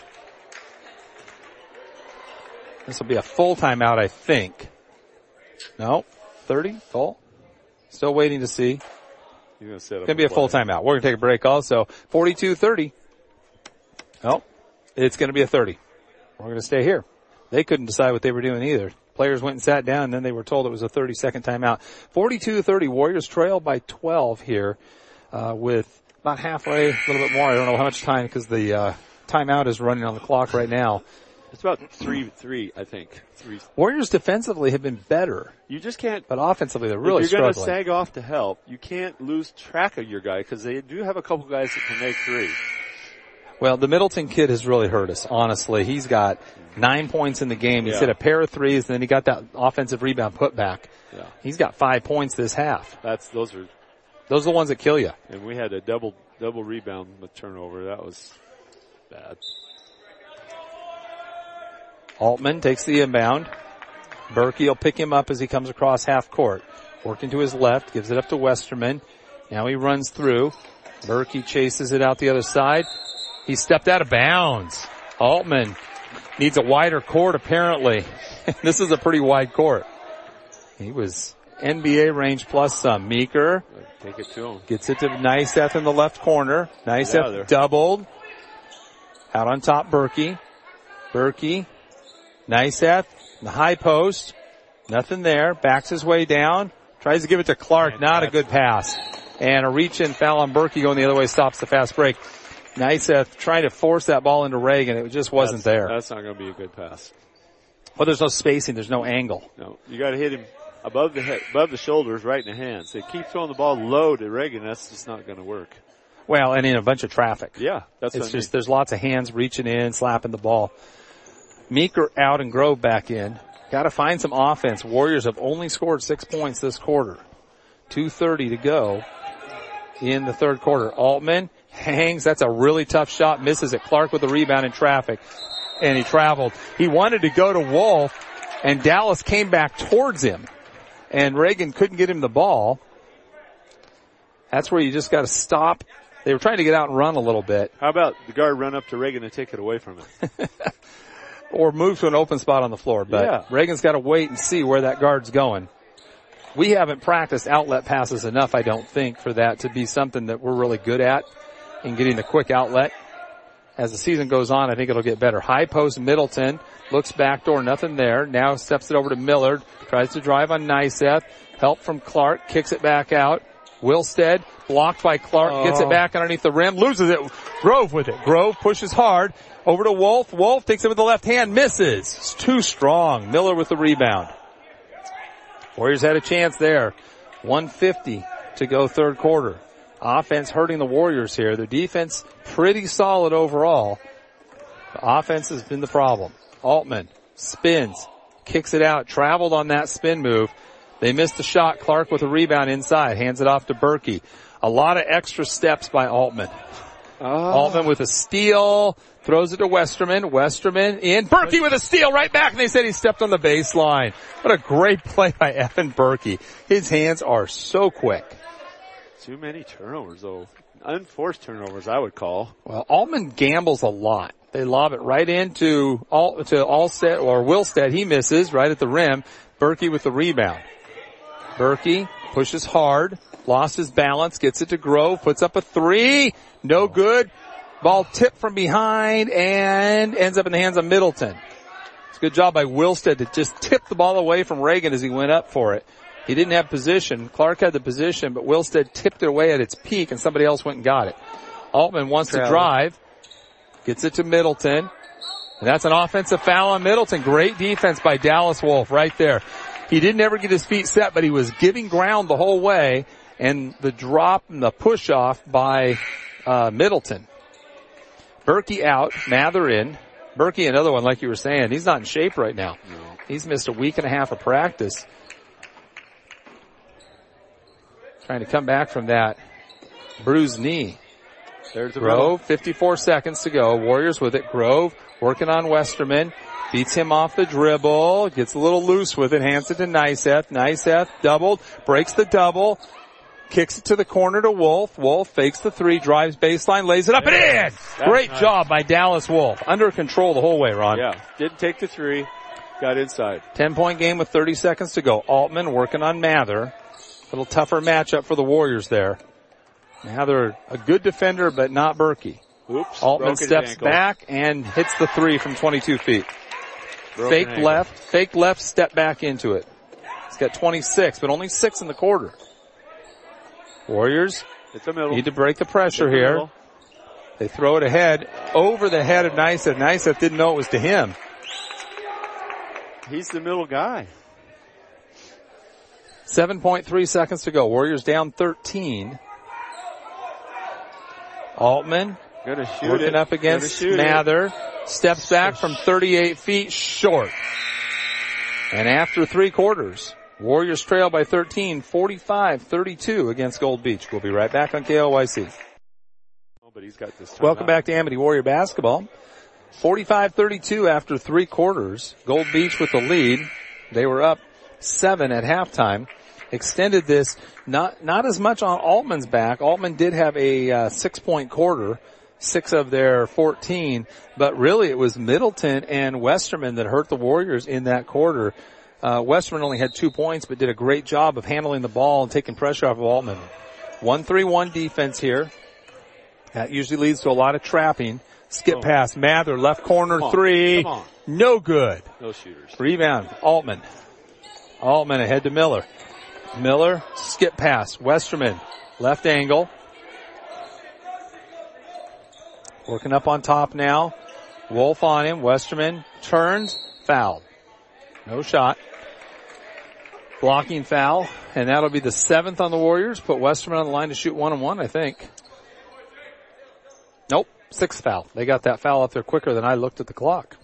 This will be a full timeout, I think. No, thirty, full. Still waiting to see. You're gonna set up it's going to be a full timeout. We're going to take a break also. forty-two thirty. Oh, it's going to be a thirty. We're going to stay here. They couldn't decide what they were doing either. Players went and sat down, and then they were told it was a thirty-second timeout. forty-two thirty, Warriors trail by twelve here uh, with about halfway, a little bit more. I don't know how much time because the uh, timeout is running on the clock right now. It's about three, three, I think. Three. Warriors defensively have been better. You just can't. But offensively, they're really if you're struggling. If you're going to sag off to help, you can't lose track of your guy because they do have a couple guys that can make three. Well, the Middleton kid has really hurt us, honestly. He's got nine points in the game. He's yeah. hit a pair of threes, and then he got that offensive rebound put back. Yeah. He's got five points this half. That's those are those are the ones that kill you. And we had a double double rebound with turnover. That was bad. Altman takes the inbound. Berkey will pick him up as he comes across half court. Working to his left, gives it up to Westerman. Now he runs through. Berkey chases it out the other side. He stepped out of bounds. Altman needs a wider court apparently. This is a pretty wide court. He was N B A range plus some. Meeker take it to him. Gets it to Niceth in the left corner. Niceth doubled. Out on top, Berkey. Berkey. Niceth. The high post. Nothing there. Backs his way down. Tries to give it to Clark. Not a good pass. And a reach-in foul on Berkey going the other way stops the fast break. Niceth trying to force that ball into Reagan. It just wasn't that's, there. That's not going to be a good pass. Well, there's no spacing. There's no angle. No, you got to hit him above the head, above the shoulders, right in the hands. They keep throwing the ball low to Reagan. That's just not going to work. Well, and in a bunch of traffic. Yeah, that's it's what I just mean. There's lots of hands reaching in, slapping the ball. Meeker out and Grove back in. Got to find some offense. Warriors have only scored six points this quarter. two thirty to go in the third quarter. Altman hangs. That's a really tough shot. Misses it. Clark with the rebound in traffic. And he traveled. He wanted to go to Wolf, and Dallas came back towards him. And Reagan couldn't get him the ball. That's where you just got to stop. They were trying to get out and run a little bit. How about the guard run up to Reagan and take it away from him? Or move to an open spot on the floor. But yeah. Reagan's got to wait and see where that guard's going. We haven't practiced outlet passes enough, I don't think, for that to be something that we're really good at in getting the quick outlet. As the season goes on, I think it'll get better. High post Middleton. Looks backdoor, nothing there. Now steps it over to Millard. Tries to drive on Niceth. Help from Clark. Kicks it back out. Wilstead blocked by Clark. Oh. Gets it back underneath the rim. Loses it. Grove with it. Grove pushes hard. Over to Wolf. Wolf takes it with the left hand. Misses. It's too strong. Miller with the rebound. Warriors had a chance there. one fifty to go third quarter. Offense hurting the Warriors here. Their defense pretty solid overall. The offense has been the problem. Altman spins, kicks it out, traveled on that spin move. They missed the shot. Clark with a rebound inside, hands it off to Berkey. A lot of extra steps by Altman. Oh. Altman with a steal, throws it to Westerman. Westerman in. Berkey with a steal right back, and they said he stepped on the baseline. What a great play by Evan Berkey. His hands are so quick. Too many turnovers, though. Unforced turnovers, I would call. Well, Altman gambles a lot. They lob it right into Al, to Alstead or Wilstead. He misses right at the rim. Berkey with the rebound. Berkey pushes hard, lost his balance, gets it to Grove, puts up a three. No good. Ball tipped from behind and ends up in the hands of Middleton. It's a good job by Wilstead to just tip the ball away from Reagan as he went up for it. He didn't have position. Clark had the position, but Wilstead tipped it away at its peak, and somebody else went and got it. Altman wants Travel. to drive. Gets it to Middleton. And that's an offensive foul on Middleton. Great defense by Dallas Wolf right there. He didn't ever get his feet set, but he was giving ground the whole way. And the drop and the push off by uh, Middleton. Berkey out, Mather in. Berkey, another one, like you were saying, he's not in shape right now. No. He's missed a week and a half of practice. Trying to come back from that bruised knee. There's the Grove, fifty-four seconds to go. Warriors with it. Grove working on Westerman. Beats him off the dribble. Gets a little loose with it. Hands it to Niceth. Niceth doubled. Breaks the double. Kicks it to the corner to Wolf. Wolf fakes the three. Drives baseline. Lays it up and in! That's Great nice. job by Dallas Wolf. Under control the whole way, Ron. Yeah. Didn't take the three. Got inside. ten point game with thirty seconds to go. Altman working on Mather. A little tougher matchup for the Warriors there. Mather, a good defender, but not Berkey. Oops. Altman steps ankle. back and hits the three from twenty-two feet. Broken Fake ankle. left, fake left, step back into it. He's got twenty-six, but only six in the quarter. Warriors It's the middle. need to break the pressure It's the here. middle. They throw it ahead, over the head of Niceth. Niceth didn't know it was to him. He's the middle guy. seven point three seconds to go. Warriors down thirteen. Altman Gonna shoot working it. up against Gonna shoot Mather. Steps back from thirty-eight feet, short. And after three quarters, Warriors trail by thirteen, forty-five thirty-two against Gold Beach. We'll be right back on K L Y C. Oh, but he's got this. Welcome back to Amity Warrior Basketball. forty-five thirty-two after three quarters. Gold Beach with the lead. They were up seven at halftime. Extended this, not not as much on Altman's back. Altman did have a uh, six-point quarter, six of their fourteen, but really it was Middleton and Westerman that hurt the Warriors in that quarter. Uh, Westerman only had two points, but did a great job of handling the ball and taking pressure off of Altman. one three one defense here. That usually leads to a lot of trapping. Skip Oh. pass, Mather, left corner Come on. three. Come on. No good. No shooters. Rebound, Altman. Altman ahead to Miller. Miller, skip pass, Westerman, left angle. Working up on top now. Wolf on him, Westerman turns, fouled. No shot. Blocking foul, and that'll be the seventh on the Warriors. Put Westerman on the line to shoot one and one, I think. Nope, sixth foul. They got that foul up there quicker than I looked at the clock.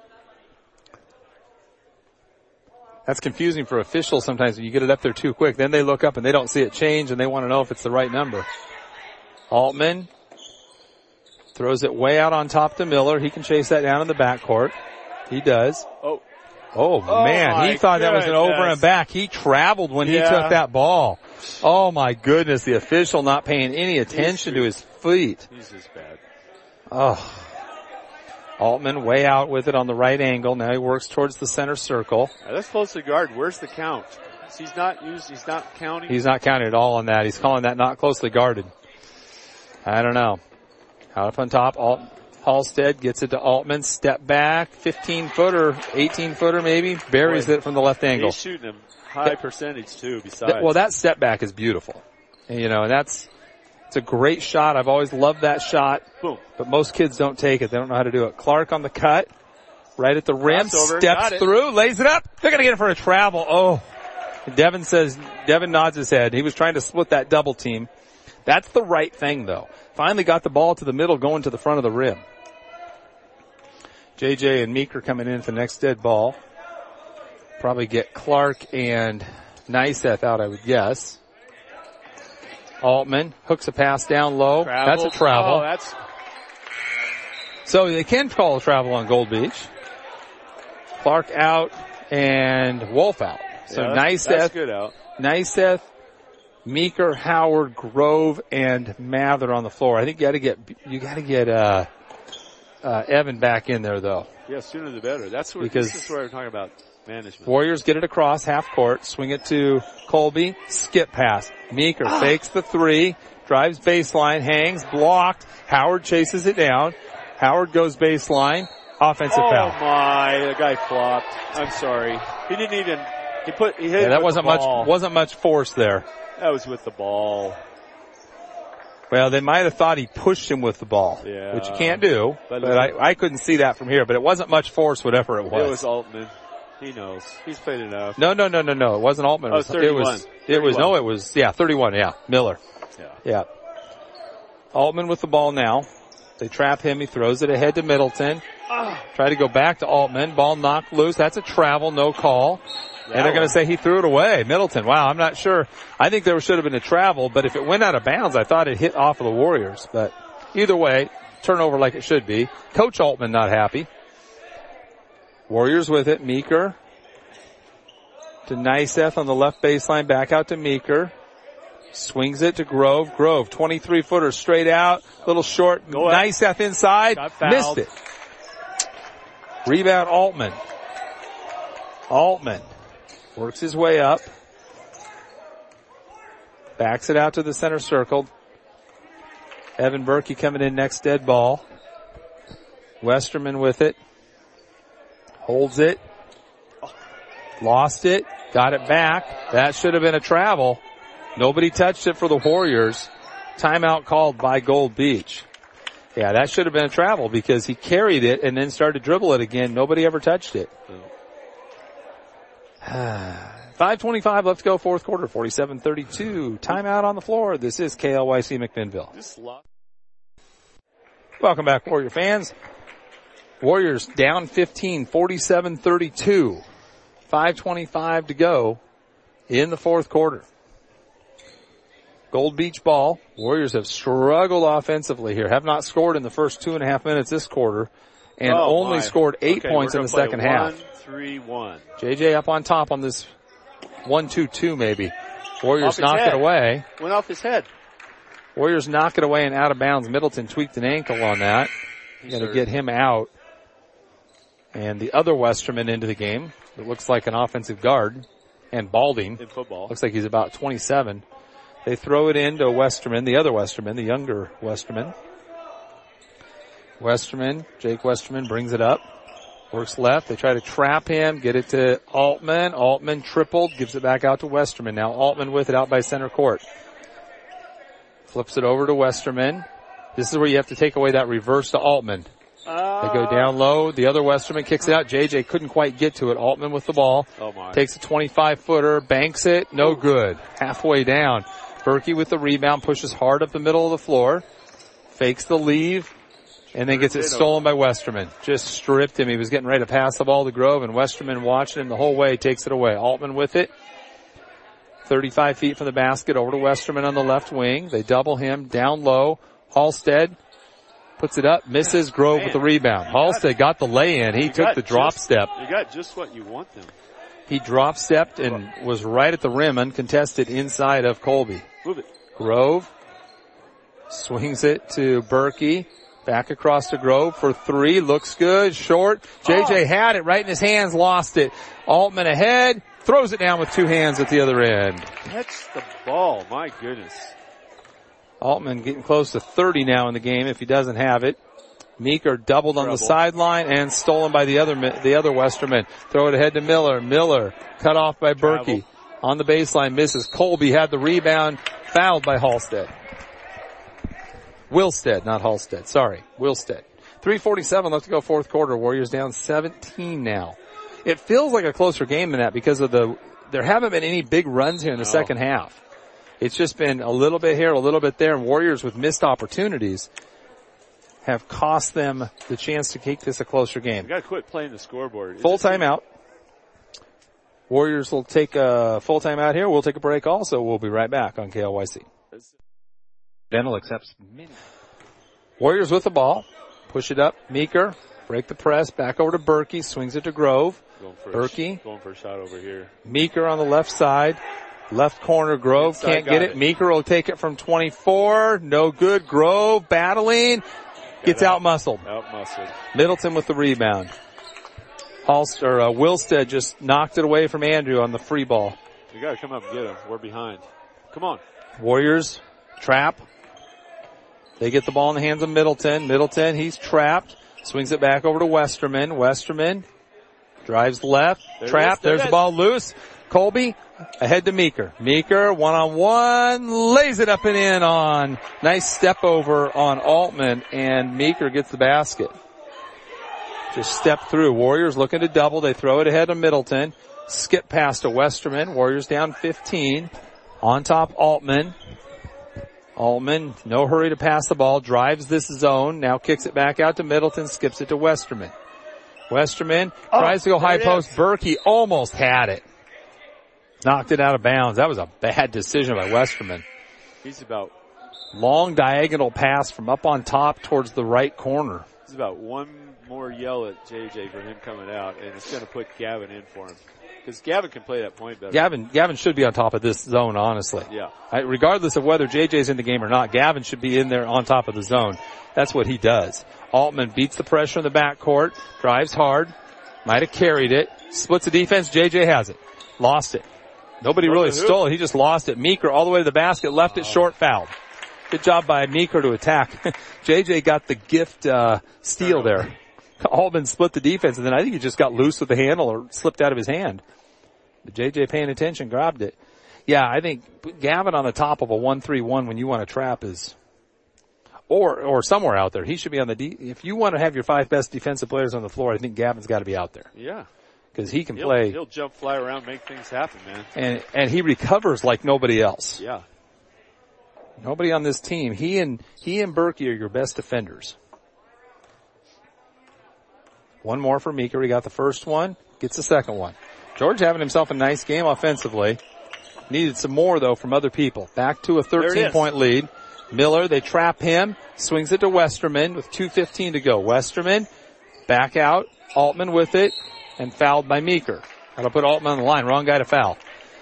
That's confusing for officials sometimes when you get it up there too quick. Then they look up and they don't see it change and they want to know if it's the right number. Altman throws it way out on top to Miller. He can chase that down in the backcourt. He does. Oh. Oh, Oh, man, my he thought that was an over goodness. and back. He traveled when he Yeah. took that ball. Oh my goodness, the official not paying any attention to his feet. He's just bad. Oh. Altman way out with it on the right angle. Now he works towards the center circle. Now, that's close to guard. Where's the count? He's not used. He's not counting. He's not counting at all on that. He's calling that not closely guarded. I don't know. Out up on top, Alt, Halstead gets it to Altman. Step back, fifteen footer, eighteen footer maybe. Buries Boy, it from the left angle. He's shooting him high percentage too. Besides, Th- well, that step back is beautiful. And, you know, and that's it's a great shot. I've always loved that shot. boom. But most kids don't take it. They don't know how to do it. Clark on the cut. Right at the rim. Crossover. Steps Got it. through. Lays it up. They're going to get it for a travel. Oh. Devin says, Devin nods his head. He was trying to split that double team. That's the right thing though. Finally got the ball to the middle going to the front of the rim. J J and Meeker coming in for the next dead ball. Probably get Clark and Niceth out, I would guess. Altman hooks a pass down low. Travel. That's a travel. Oh, that's So they can call a travel on Gold Beach. Clark out and Wolf out. So yeah, that's, that's Niceth, good out. Niceth, Meeker, Howard, Grove, and Mather on the floor. I think you got to get you got to get uh, uh, Evan back in there though. Yeah, sooner the better. That's what Because- this is where I'm talking about management. Warriors get it across half court, swing it to Colby, skip pass. Meeker fakes the three, drives baseline, hangs, blocked. Howard chases it down. Howard goes baseline, offensive oh foul. my, the guy flopped. I'm sorry. He didn't even, he put, he hit Yeah, it that with wasn't the much ball. wasn't much force there. That was with the ball. Well, they might have thought he pushed him with the ball, yeah. which you can't do. But, but I, I couldn't see that from here. But it wasn't much force, whatever it was. It was Altman. He knows. He's played enough. No, no, no, no, no. It wasn't Altman. Oh, it was, thirty-one. It was, it was, no, it was, yeah, thirty-one, yeah. Miller. Yeah. Yeah. Altman with the ball now. They trap him. He throws it ahead to Middleton. Oh. Try to go back to Altman. Ball knocked loose. That's a travel, no call. That and they're going to one. say he threw it away. Middleton. Wow, I'm not sure. I think there should have been a travel, but if it went out of bounds, I thought it hit off of the Warriors. But either way, turnover like it should be. Coach Altman not happy. Warriors with it. Meeker to Neiseth on the left baseline. Back out to Meeker. Swings it to Grove. Grove, twenty-three footer straight out. Little short. Go ahead. Neiseth inside. Got fouled. Missed it. Rebound Altman. Altman works his way up. Backs it out to the center circle. Evan Berkey coming in next, dead ball. Westerman with it. Holds it. Lost it. Got it back. That should have been a travel. Nobody touched it for the Warriors. Timeout called by Gold Beach. Yeah, that should have been a travel because he carried it and then started to dribble it again. Nobody ever touched it. five twenty-five left to go, fourth quarter, forty-seven thirty-two. Timeout on the floor. This is K L Y C McMinnville. Welcome back, Warrior fans. Warriors down fifteen, forty-seven thirty-two. five twenty-five to go in the fourth quarter. Gold Beach ball. Warriors have struggled offensively here. Have not scored in the first two and a half minutes this quarter, and oh only my. scored eight okay, points in the second one, half. Three, one. J J up on top on this one two two maybe. Warriors knock head. it away. Went off his head. Warriors knock it away and out of bounds. Middleton tweaked an ankle on that. Going to get him out. And the other Westerman into the game. It looks like an offensive guard. And Balding. In football. Looks like he's about twenty-seven. They throw it into Westerman, the other Westerman, the younger Westerman. Westerman, Jake Westerman brings it up. Works left. They try to trap him, get it to Altman. Altman tripled, gives it back out to Westerman. Now Altman with it out by center court. Flips it over to Westerman. This is where you have to take away that reverse to Altman. Uh, They go down low. The other Westerman kicks it out. J J couldn't quite get to it. Altman with the ball. Oh my. Takes a twenty-five footer, banks it, no good. Halfway down. Berkey with the rebound, pushes hard up the middle of the floor. Fakes the leave. And then gets it stolen by Westerman. Just stripped him. He was getting ready to pass the ball to Grove, and Westerman watching him the whole way, takes it away. Altman with it. thirty-five feet from the basket, over to Westerman on the left wing. They double him, down low. Halstead puts it up, misses. Grove Man. with the rebound. Halstead got the lay-in. He You took got the drop just, step. You got just what you want them. He drop stepped and was right at the rim, uncontested inside of Colby. Move it. Grove swings it to Berkey. Back across to Grove for three. Looks good. Short. J J oh. had it right in his hands. Lost it. Altman ahead. Throws it down with two hands at the other end. Catch the ball. My goodness. Altman getting close to thirty now in the game if he doesn't have it. Meeker doubled on Trouble. the sideline and stolen by the other the other Westerman. Throw it ahead to Miller. Miller cut off by Berkey. Travel. On the baseline misses. Colby had the rebound. Fouled by Halstead. Wilstead, not Halstead. Sorry. Wilstead. three forty-seven left to go fourth quarter. Warriors down seventeen now. It feels like a closer game than that because of the, there haven't been any big runs here in the no. second half. It's just been a little bit here, a little bit there, and Warriors with missed opportunities have cost them the chance to make this a closer game. You gotta quit playing the scoreboard. Full timeout. Warriors will take a full timeout here. We'll take a break also. We'll be right back on K L Y C. Dental accepts mini. Warriors with the ball. Push it up. Meeker. Break the press. Back over to Berkey. Swings it to Grove. Going for Berkey. A, going for a shot over here. Meeker on the left side. Left corner. Grove Inside, can't get it. it. Meeker will take it from twenty-four. No good. Grove battling. Gets out muscled. Out muscled. Middleton with the rebound. Halster, uh, Wilstead just knocked it away from Andrew on the free ball. You gotta come up and get him. We're behind. Come on. Warriors trap. They get the ball in the hands of Middleton. Middleton, he's trapped. Swings it back over to Westerman. Westerman drives left. There Trap. There There's the ball loose. Colby Ahead to Meeker. Meeker, one-on-one, lays it up and in on. Nice step over on Altman, and Meeker gets the basket. Just step through. Warriors looking to double. They throw it ahead to Middleton. Skip pass to Westerman. Warriors down fifteen. On top, Altman. Altman, no hurry to pass the ball. Drives this zone. Now kicks it back out to Middleton. Skips it to Westerman. Westerman oh, tries to go high post. Berkey almost had it. Knocked it out of bounds. That was a bad decision by Westerman. He's about... Long diagonal pass from up on top towards the right corner. He's about one more yell at J J for him coming out, and it's going to put Gavin in for him. Because Gavin can play that point better. Gavin, Gavin should be on top of this zone, honestly. Yeah. I, regardless of whether J J's in the game or not, Gavin should be in there on top of the zone. That's what he does. Altman beats the pressure in the backcourt, drives hard, might have carried it, splits the defense. J J has it. Lost it. Nobody really stole it. He just lost it. Meeker all the way to the basket, left it short, fouled. Good job by Meeker to attack. J J got the gift, uh, steal there. Altman split the defense, and then I think he just got loose with the handle or slipped out of his hand. But J J paying attention, grabbed it. Yeah, I think Gavin on the top of a one three one when you want to trap is, or, or somewhere out there. He should be on the D. If you want to have your five best defensive players on the floor, I think Gavin's got to be out there. Yeah. Cause he can he'll, play. He'll jump, fly around, make things happen, man. And, and he recovers like nobody else. Yeah. Nobody on this team. He and, he and Berkey are your best defenders. One more for Meeker. He got the first one, gets the second one. George having himself a nice game offensively. Needed some more though from other people. Back to a thirteen point lead. Miller, they trap him, swings it to Westerman with two fifteen to go. Westerman, back out, Altman with it, and fouled by Meeker. That'll put Altman on the line. Wrong guy to foul.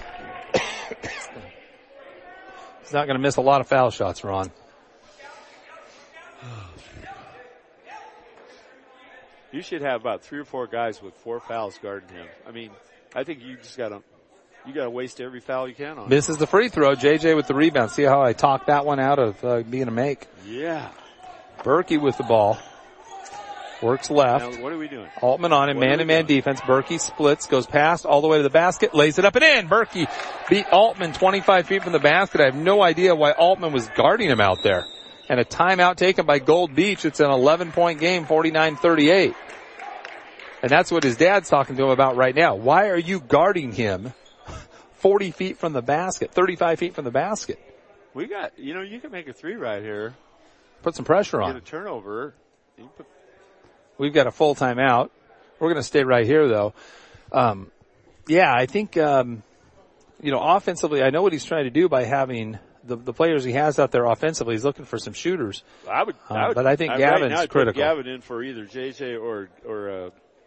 He's not going to miss a lot of foul shots, Ron. You should have about three or four guys with four fouls guarding him. I mean, I think you just got to you got to waste every foul you can on him. Misses the free throw. J J with the rebound. See how I talked that one out of uh, being a make? Yeah. Berkey with the ball. Works left. Now, what are we doing? Altman on him, man-to-man defense. Berkey splits, goes past, all the way to the basket, lays it up and in. Berkey beat Altman twenty-five feet from the basket. I have no idea why Altman was guarding him out there. And a timeout taken by Gold Beach. It's an eleven point game, forty-nine thirty-eight. And that's what his dad's talking to him about right now. Why are you guarding him forty feet from the basket, thirty-five feet from the basket? We got, you know, you can make a three right here. Put some pressure on. Get a turnover. You put We've got a full timeout. We're going to stay right here, though. Um, yeah, I think, um, you know, offensively, I know what he's trying to do by having the, the players he has out there offensively. He's looking for some shooters. I would, uh, I would but I think I, Gavin's right now I'd critical. Put Gavin in for either J J or or uh,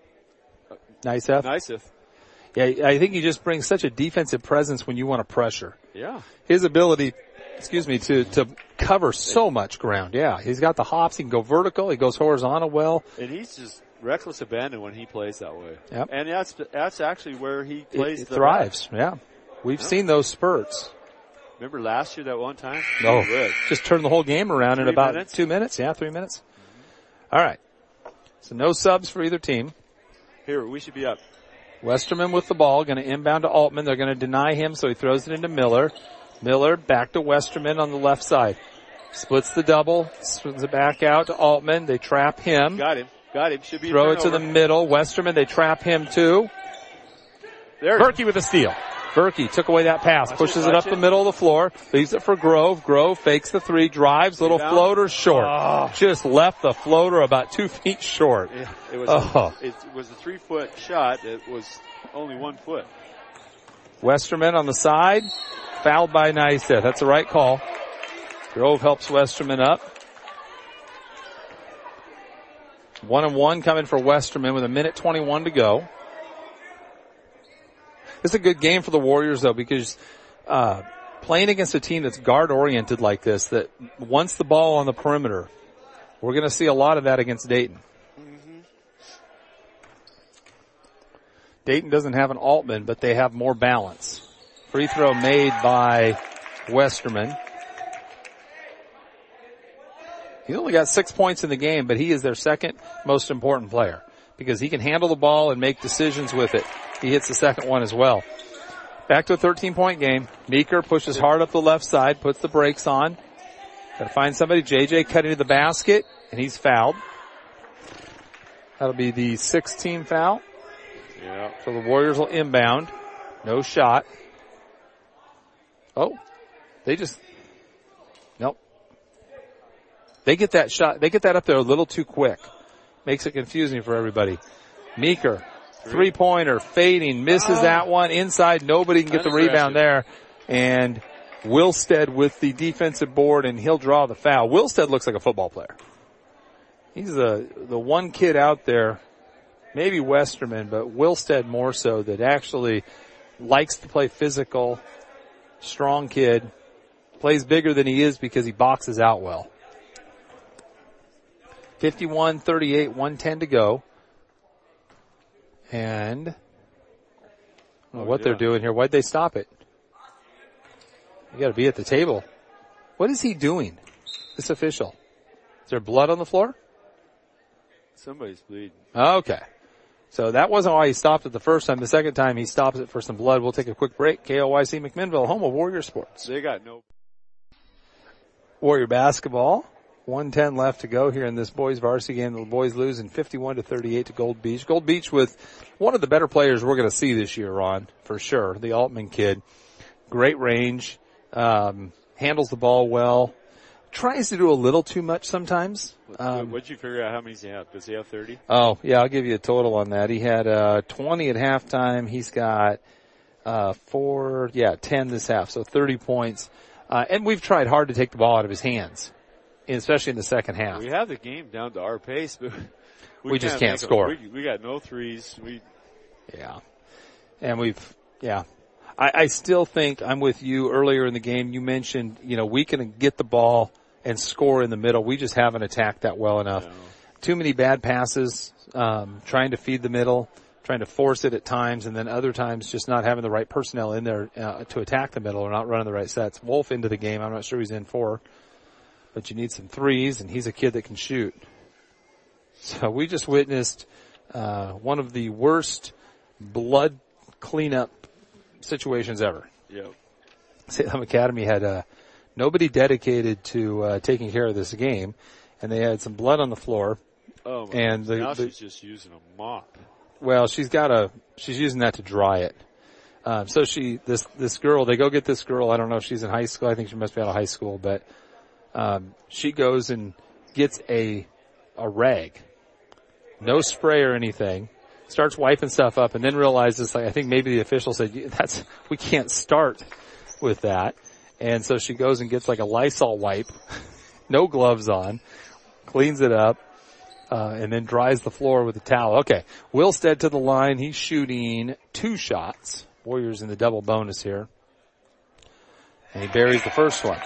Niceth. Niceth. Yeah, I think he just brings such a defensive presence when you want to pressure. Yeah. His ability, excuse me, to to cover so much ground. Yeah, he's got the hops. He can go vertical. He goes horizontal well. And he's just reckless abandon when he plays that way. Yep. And that's that's actually where he plays. It, it the thrives. best. Yeah, we've yeah. seen those spurts. Remember last year that one time? No, oh, just turned the whole game around three in about minutes? two minutes. Yeah, three minutes. Mm-hmm. All right. So no subs for either team. Here, we should be up. Westerman with the ball, going to inbound to Altman. They're going to deny him, so he throws it into Miller. Miller back to Westerman on the left side. Splits the double, swings it back out to Altman. They trap him. Got him. Got him. Should be Throw a it to the middle. Westerman, they trap him too. There. Berkey with a steal. Berkey took away that pass, Watch pushes it, it up it. the middle of the floor, leaves it for Grove. Grove fakes the three, drives, little Rebound. floater short. Oh. Just left the floater about two feet short. Yeah, it was. Oh. A, it was a three foot shot. It was only one foot. Westerman on the side, fouled by Niceth. That's the right call. Grove helps Westerman up. One and one coming for Westerman with a minute twenty-one to go. This is a good game for the Warriors though, because, uh, playing against a team that's guard oriented like this, that wants the ball on the perimeter, we're going to see a lot of that against Dayton. Mm-hmm. Dayton doesn't have an Altman, but they have more balance. Free throw made by Westerman. He's only got six points in the game, but he is their second most important player because he can handle the ball and make decisions with it. He hits the second one as well. Back to a thirteen-point game. Meeker pushes hard up the left side, puts the brakes on. Got to find somebody. J J cutting to the basket, and he's fouled. That'll be the sixth-team foul. Yeah. So the Warriors will inbound. No shot. Oh, they just, nope. They get that shot, they get that up there a little too quick. Makes it confusing for everybody. Meeker, three-pointer, fading, misses oh. that one. Inside, nobody can get the rebound there. And Wilstead with the defensive board, and he'll draw the foul. Wilstead looks like a football player. He's the, the one kid out there, maybe Westerman, but Wilstead more so, that actually likes to play physical, strong kid, plays bigger than he is because he boxes out well. fifty-one thirty-eight, one ten to go. And I don't know what yeah. they're doing here. Why'd they stop it? You gotta be at the table. What is he doing? This official. Is there blood on the floor? Somebody's bleeding. Okay. So that wasn't why he stopped it the first time. The second time he stops it for some blood. We'll take a quick break. K O Y C McMinnville, home of Warrior Sports. They got no. Warrior basketball. one ten left to go here in this boys varsity game. The boys losing fifty-one to thirty-eight to Gold Beach. Gold Beach with one of the better players we're going to see this year, Ron, for sure. The Altman kid. Great range. Um, handles the ball well. Tries to do a little too much sometimes. Um, What'd you figure out how many does he have? Does he have thirty? Oh, yeah, I'll give you a total on that. He had, uh, twenty at halftime. He's got, uh, four, yeah, ten this half. So thirty points. Uh, and we've tried hard to take the ball out of his hands, especially in the second half. We have the game down to our pace, but we, we just can't, can't score. We, we got no threes. We, yeah. And we've, yeah. I, I still think I'm with you earlier in the game. You mentioned, you know, we can get the ball and score in the middle. We just haven't attacked that well enough. No. Too many bad passes, um, trying to feed the middle, trying to force it at times, and then other times just not having the right personnel in there uh, to attack the middle or not running the right sets. Wolf into the game. I'm not sure he's in for, but you need some threes, and he's a kid that can shoot. So we just witnessed uh, one of the worst blood cleanup situations ever. Yep. Salem Academy had uh, nobody dedicated to uh, taking care of this game, and they had some blood on the floor. Oh, my and the, now the, she's just using a mop. Well, she's got a, she's using that to dry it. Um, so she, this, this girl, they go get this girl. I don't know if she's in high school. I think she must be out of high school, but, um, she goes and gets a, a rag. No spray or anything. Starts wiping stuff up and then realizes, like, I think maybe the official said, that's, we can't start with that. And so she goes and gets like a Lysol wipe, no gloves on, cleans it up. Uh, and then dries the floor with a towel. Okay. Wilstead to the line. He's shooting two shots. Warriors in the double bonus here. And he buries the first one.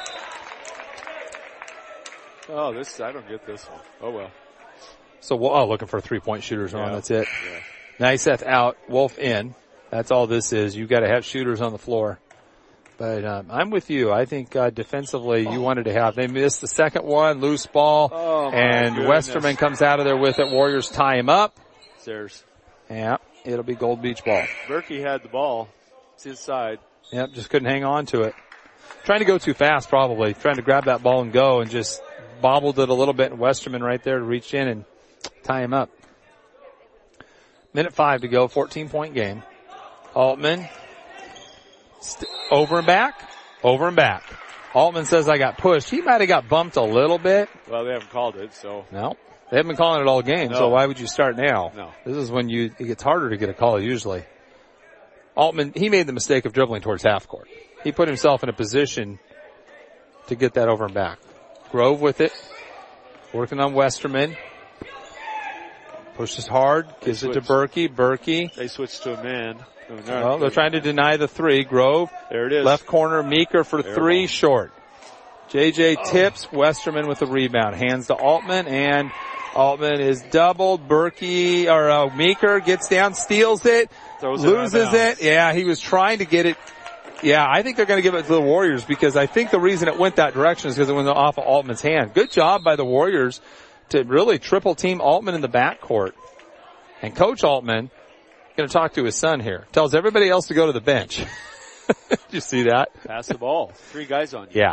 Oh, this, I don't get this one. Oh well. So, oh, looking for three-point shooters on. Yeah. That's it. Yeah. Niseth out. Wolf in. That's all this is. You've got to have shooters on the floor. But um, I'm with you. I think uh, defensively you wanted to have. They missed the second one, loose ball, oh, and goodness. Westerman comes out of there with it. Warriors tie him up. There's. Yeah, it'll be Gold Beach ball. Berkey had the ball. It's his side. Yep, just couldn't hang on to it. Trying to go too fast probably. Trying to grab that ball and go and just bobbled it a little bit, and Westerman right there to reach in and tie him up. Minute five to go, fourteen-point game. Altman. St- over and back, over and back. Altman says I got pushed. He might have got bumped a little bit. Well, they haven't called it, so. No. They haven't been calling it all game, no. so why would you start now? No. This is when you, it gets harder to get a call usually. Altman, he made the mistake of dribbling towards half court. He put himself in a position to get that over and back. Grove with it. Working on Westerman. Pushes hard, gives it to Berkey. Berkey. They switched to a man. Well, they're trying to deny the three. Grove. There it is. Left corner, Meeker for Fair three, ball. short. J J Oh. tips, Westerman with the rebound. Hands to Altman, and Altman is doubled. Berkey, or uh, Meeker gets down, steals it, Throws it out of loses bounds. it. Yeah, he was trying to get it. Yeah, I think they're going to give it to the Warriors because I think the reason it went that direction is because it went off of Altman's hand. Good job by the Warriors to really triple team Altman in the backcourt. And Coach Altman, going to talk to his son here, tells everybody else to go to the bench. Did you see that? Pass the ball. Three guys on you. Yeah.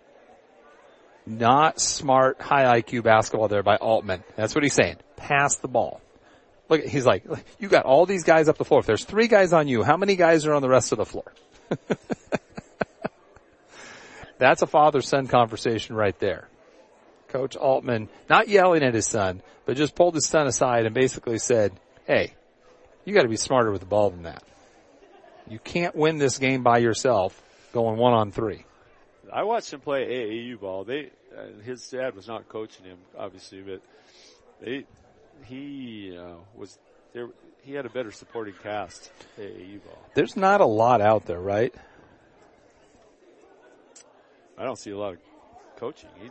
Not smart, high I Q basketball there by Altman. That's what he's saying. Pass the ball. Look, he's like, you got all these guys up the floor. If there's three guys on you, how many guys are on the rest of the floor? That's a father-son conversation right there. Coach Altman, not yelling at his son, but just pulled his son aside and basically said, hey, you got to be smarter with the ball than that. You can't win this game by yourself going one on three. I watched him play A A U ball. They, uh, his dad was not coaching him, obviously, but they, he uh, was there. He had a better supporting cast. A A U ball. There's not a lot out there, right? I don't see a lot of coaching either.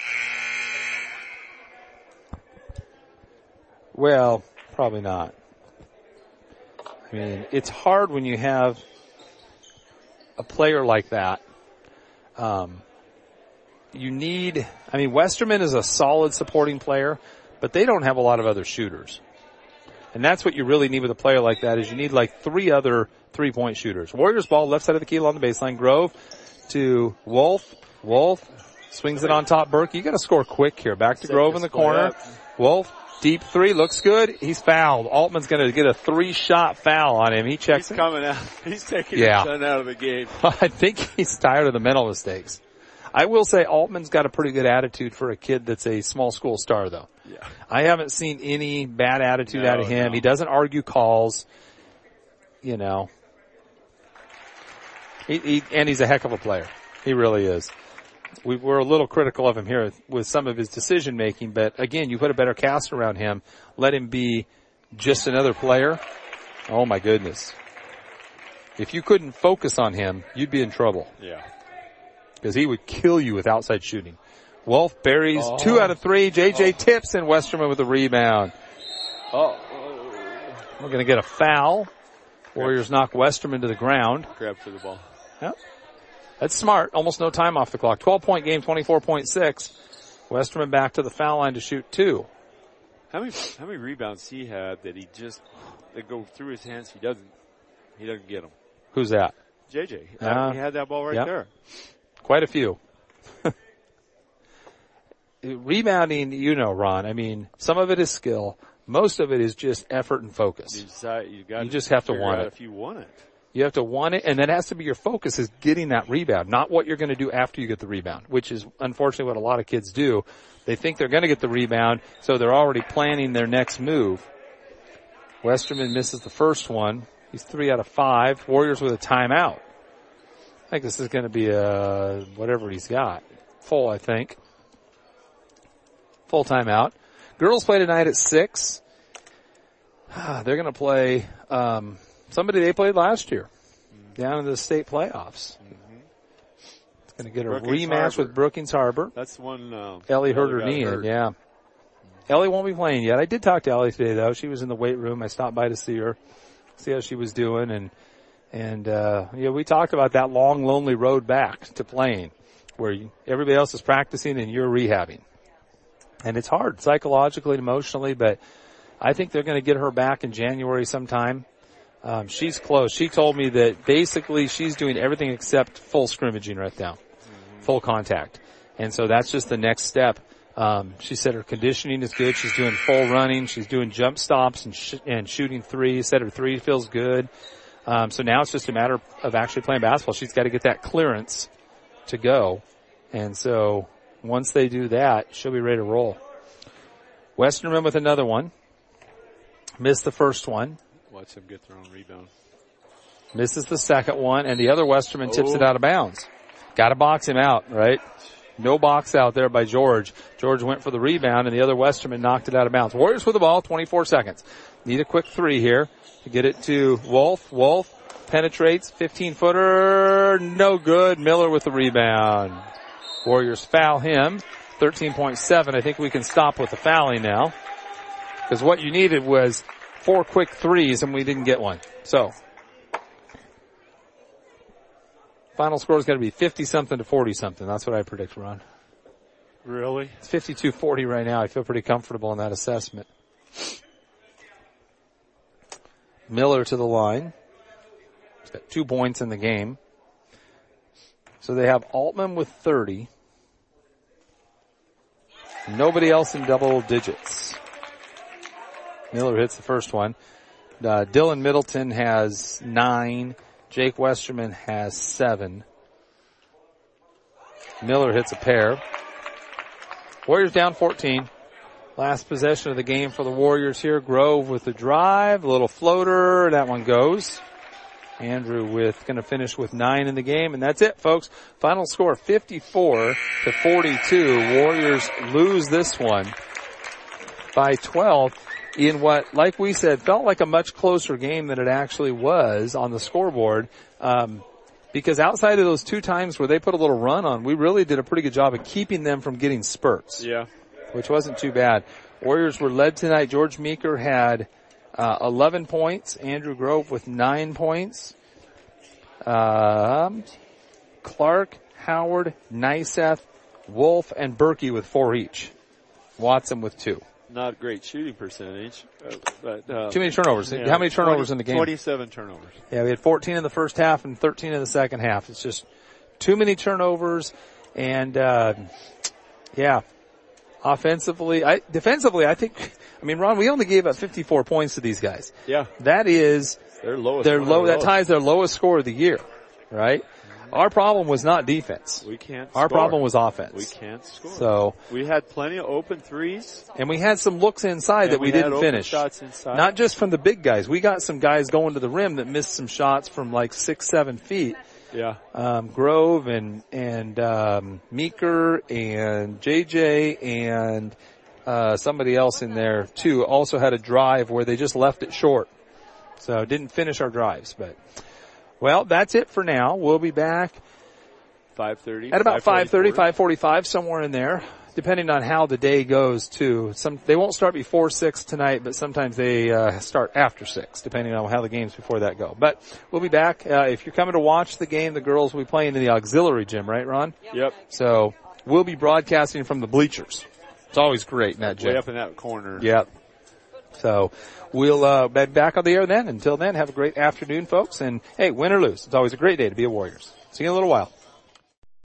Well, probably not. I mean, it's hard when you have a player like that. Um, you need, I mean, Westerman is a solid supporting player, but they don't have a lot of other shooters. And that's what you really need with a player like that is you need like three other three-point shooters. Warriors ball, left side of the key along the baseline. Grove to Wolf. Wolf swings it on top. Burke, you got to score quick here. Back to Grove in the corner. Wolf, deep three, looks good. He's fouled. Altman's going to get a three-shot foul on him. He checks He's it. coming out. He's taking yeah. his son out of the game. I think he's tired of the mental mistakes. I will say Altman's got a pretty good attitude for a kid that's a small school star, though. Yeah. I haven't seen any bad attitude no, out of him. No. He doesn't argue calls. You know. He, he, and he's a heck of a player. He really is. We were a little critical of him here with some of his decision making, but again, you put a better cast around him, let him be just another player. Oh my goodness. If you couldn't focus on him, you'd be in trouble. Yeah. Because he would kill you with outside shooting. Wolf buries oh. two out of three. J J oh. tips and Westerman with a rebound. Oh. We're going to get a foul. Warriors knock Westerman to the ground. Grab for the ball. Yep. That's smart. Almost no time off the clock. twelve-point game, twenty-four point six. Westerman back to the foul line to shoot two. How many how many rebounds he had that he just that go through his hands? He doesn't he doesn't get them. Who's that? J J. Uh, he had that ball right yep. there. Quite a few. Rebounding, you know, Ron. I mean, some of it is skill. Most of it is just effort and focus. You, decide, you, got you just have to want it. If you want it. You have to want it, and that has to be your focus is getting that rebound, not what you're going to do after you get the rebound, which is unfortunately what a lot of kids do. They think they're going to get the rebound, so they're already planning their next move. Westerman misses the first one. He's three out of five. Warriors with a timeout. I think this is going to be a, whatever he's got. Full, I think. Full timeout. Girls play tonight at six. They're going to play, um, somebody they played last year mm-hmm. down in the state playoffs. Mm-hmm. It's going to get a Brookings rematch Harbor. with Brookings Harbor. That's one, uh, Ellie hurt her knee in, yeah. Mm-hmm. Ellie won't be playing yet. I did talk to Ellie today though. She was in the weight room. I stopped by to see her, see how she was doing and, and, uh, yeah, we talked about that long, lonely road back to playing where you, everybody else is practicing and you're rehabbing. And it's hard psychologically and emotionally, but I think they're going to get her back in January sometime. Um, she's close. She told me that basically she's doing everything except full scrimmaging right now, mm-hmm. full contact. And so that's just the next step. Um, she said her conditioning is good. She's doing full running. She's doing jump stops and, sh- and shooting threes. Said her three feels good. Um, so now it's just a matter of actually playing basketball. She's got to get that clearance to go. And so once they do that, she'll be ready to roll. Westerman with another one. Missed the first one. Watch him get their own rebound. Misses the second one, and the other Westerman tips oh. it out of bounds. Got to box him out, right? No box out there by George. George went for the rebound, and the other Westerman knocked it out of bounds. Warriors with the ball, twenty-four seconds. Need a quick three here to get it to Wolf. Wolf penetrates, fifteen-footer, no good. Miller with the rebound. Warriors foul him, thirteen point seven. I think we can stop with the fouling now. Because what you needed was four quick threes, and we didn't get one. So, final score is going to be fifty-something to forty-something. That's what I predict, Ron. Really? It's fifty-two forty right now. I feel pretty comfortable in that assessment. Miller to the line. He's got two points in the game. So they have Altman with thirty. Nobody else in double digits. Miller hits the first one. Uh, Dylan Middleton has nine. Jake Westerman has seven. Miller hits a pair. Warriors down fourteen. Last possession of the game for the Warriors here. Grove with the drive, a little floater. That one goes. Andrew with going to finish with nine in the game, and that's it, folks. Final score fifty-four to forty-two. Warriors lose this one by twelve in what, like we said, felt like a much closer game than it actually was on the scoreboard. Um, because outside of those two times where they put a little run on, we really did a pretty good job of keeping them from getting spurts. Yeah. Which wasn't too bad. Warriors were led tonight. George Meeker had Uh, eleven points. Andrew Grove with nine points. Um, Clark, Howard, Nyseth, Wolf, and Berkey with four each. Watson with two. Not great shooting percentage, uh, but uh, too many turnovers. Yeah, How many turnovers twenty, in the game? twenty-seven turnovers. Yeah, we had fourteen in the first half and thirteen in the second half. It's just too many turnovers, and uh, yeah. Offensively, I, defensively, I think, I mean, Ron, we only gave up fifty-four points to these guys. Yeah. That is, their lowest. Their low, that lowest. ties their lowest score of the year, right? Mm-hmm. Our problem was not defense. We can't Our score. problem was offense. We can't score. So. We had plenty of open threes. And we had some looks inside that we, we didn't finish. Shots inside. Not just from the big guys. We got some guys going to the rim that missed some shots from like six, seven feet. Yeah. Um, Grove and, and, um, Meeker and J J and, Uh, somebody else in there too also had a drive where they just left it short. So didn't finish our drives, but well, that's it for now. We'll be back five thirty at about five thirty, five forty-five, somewhere in there, depending on how the day goes too. Some, they won't start before six tonight, but sometimes they, uh, start after six, depending on how the games before that go. But we'll be back. Uh, if you're coming to watch the game, the girls will be playing in the auxiliary gym, right, Ron? Yep. So we'll be broadcasting from the bleachers. It's always great in that gym. Way up in that corner. Yep. So we'll uh, be back on the air then. Until then, have a great afternoon, folks. And hey, win or lose, it's always a great day to be a Warriors. See you in a little while.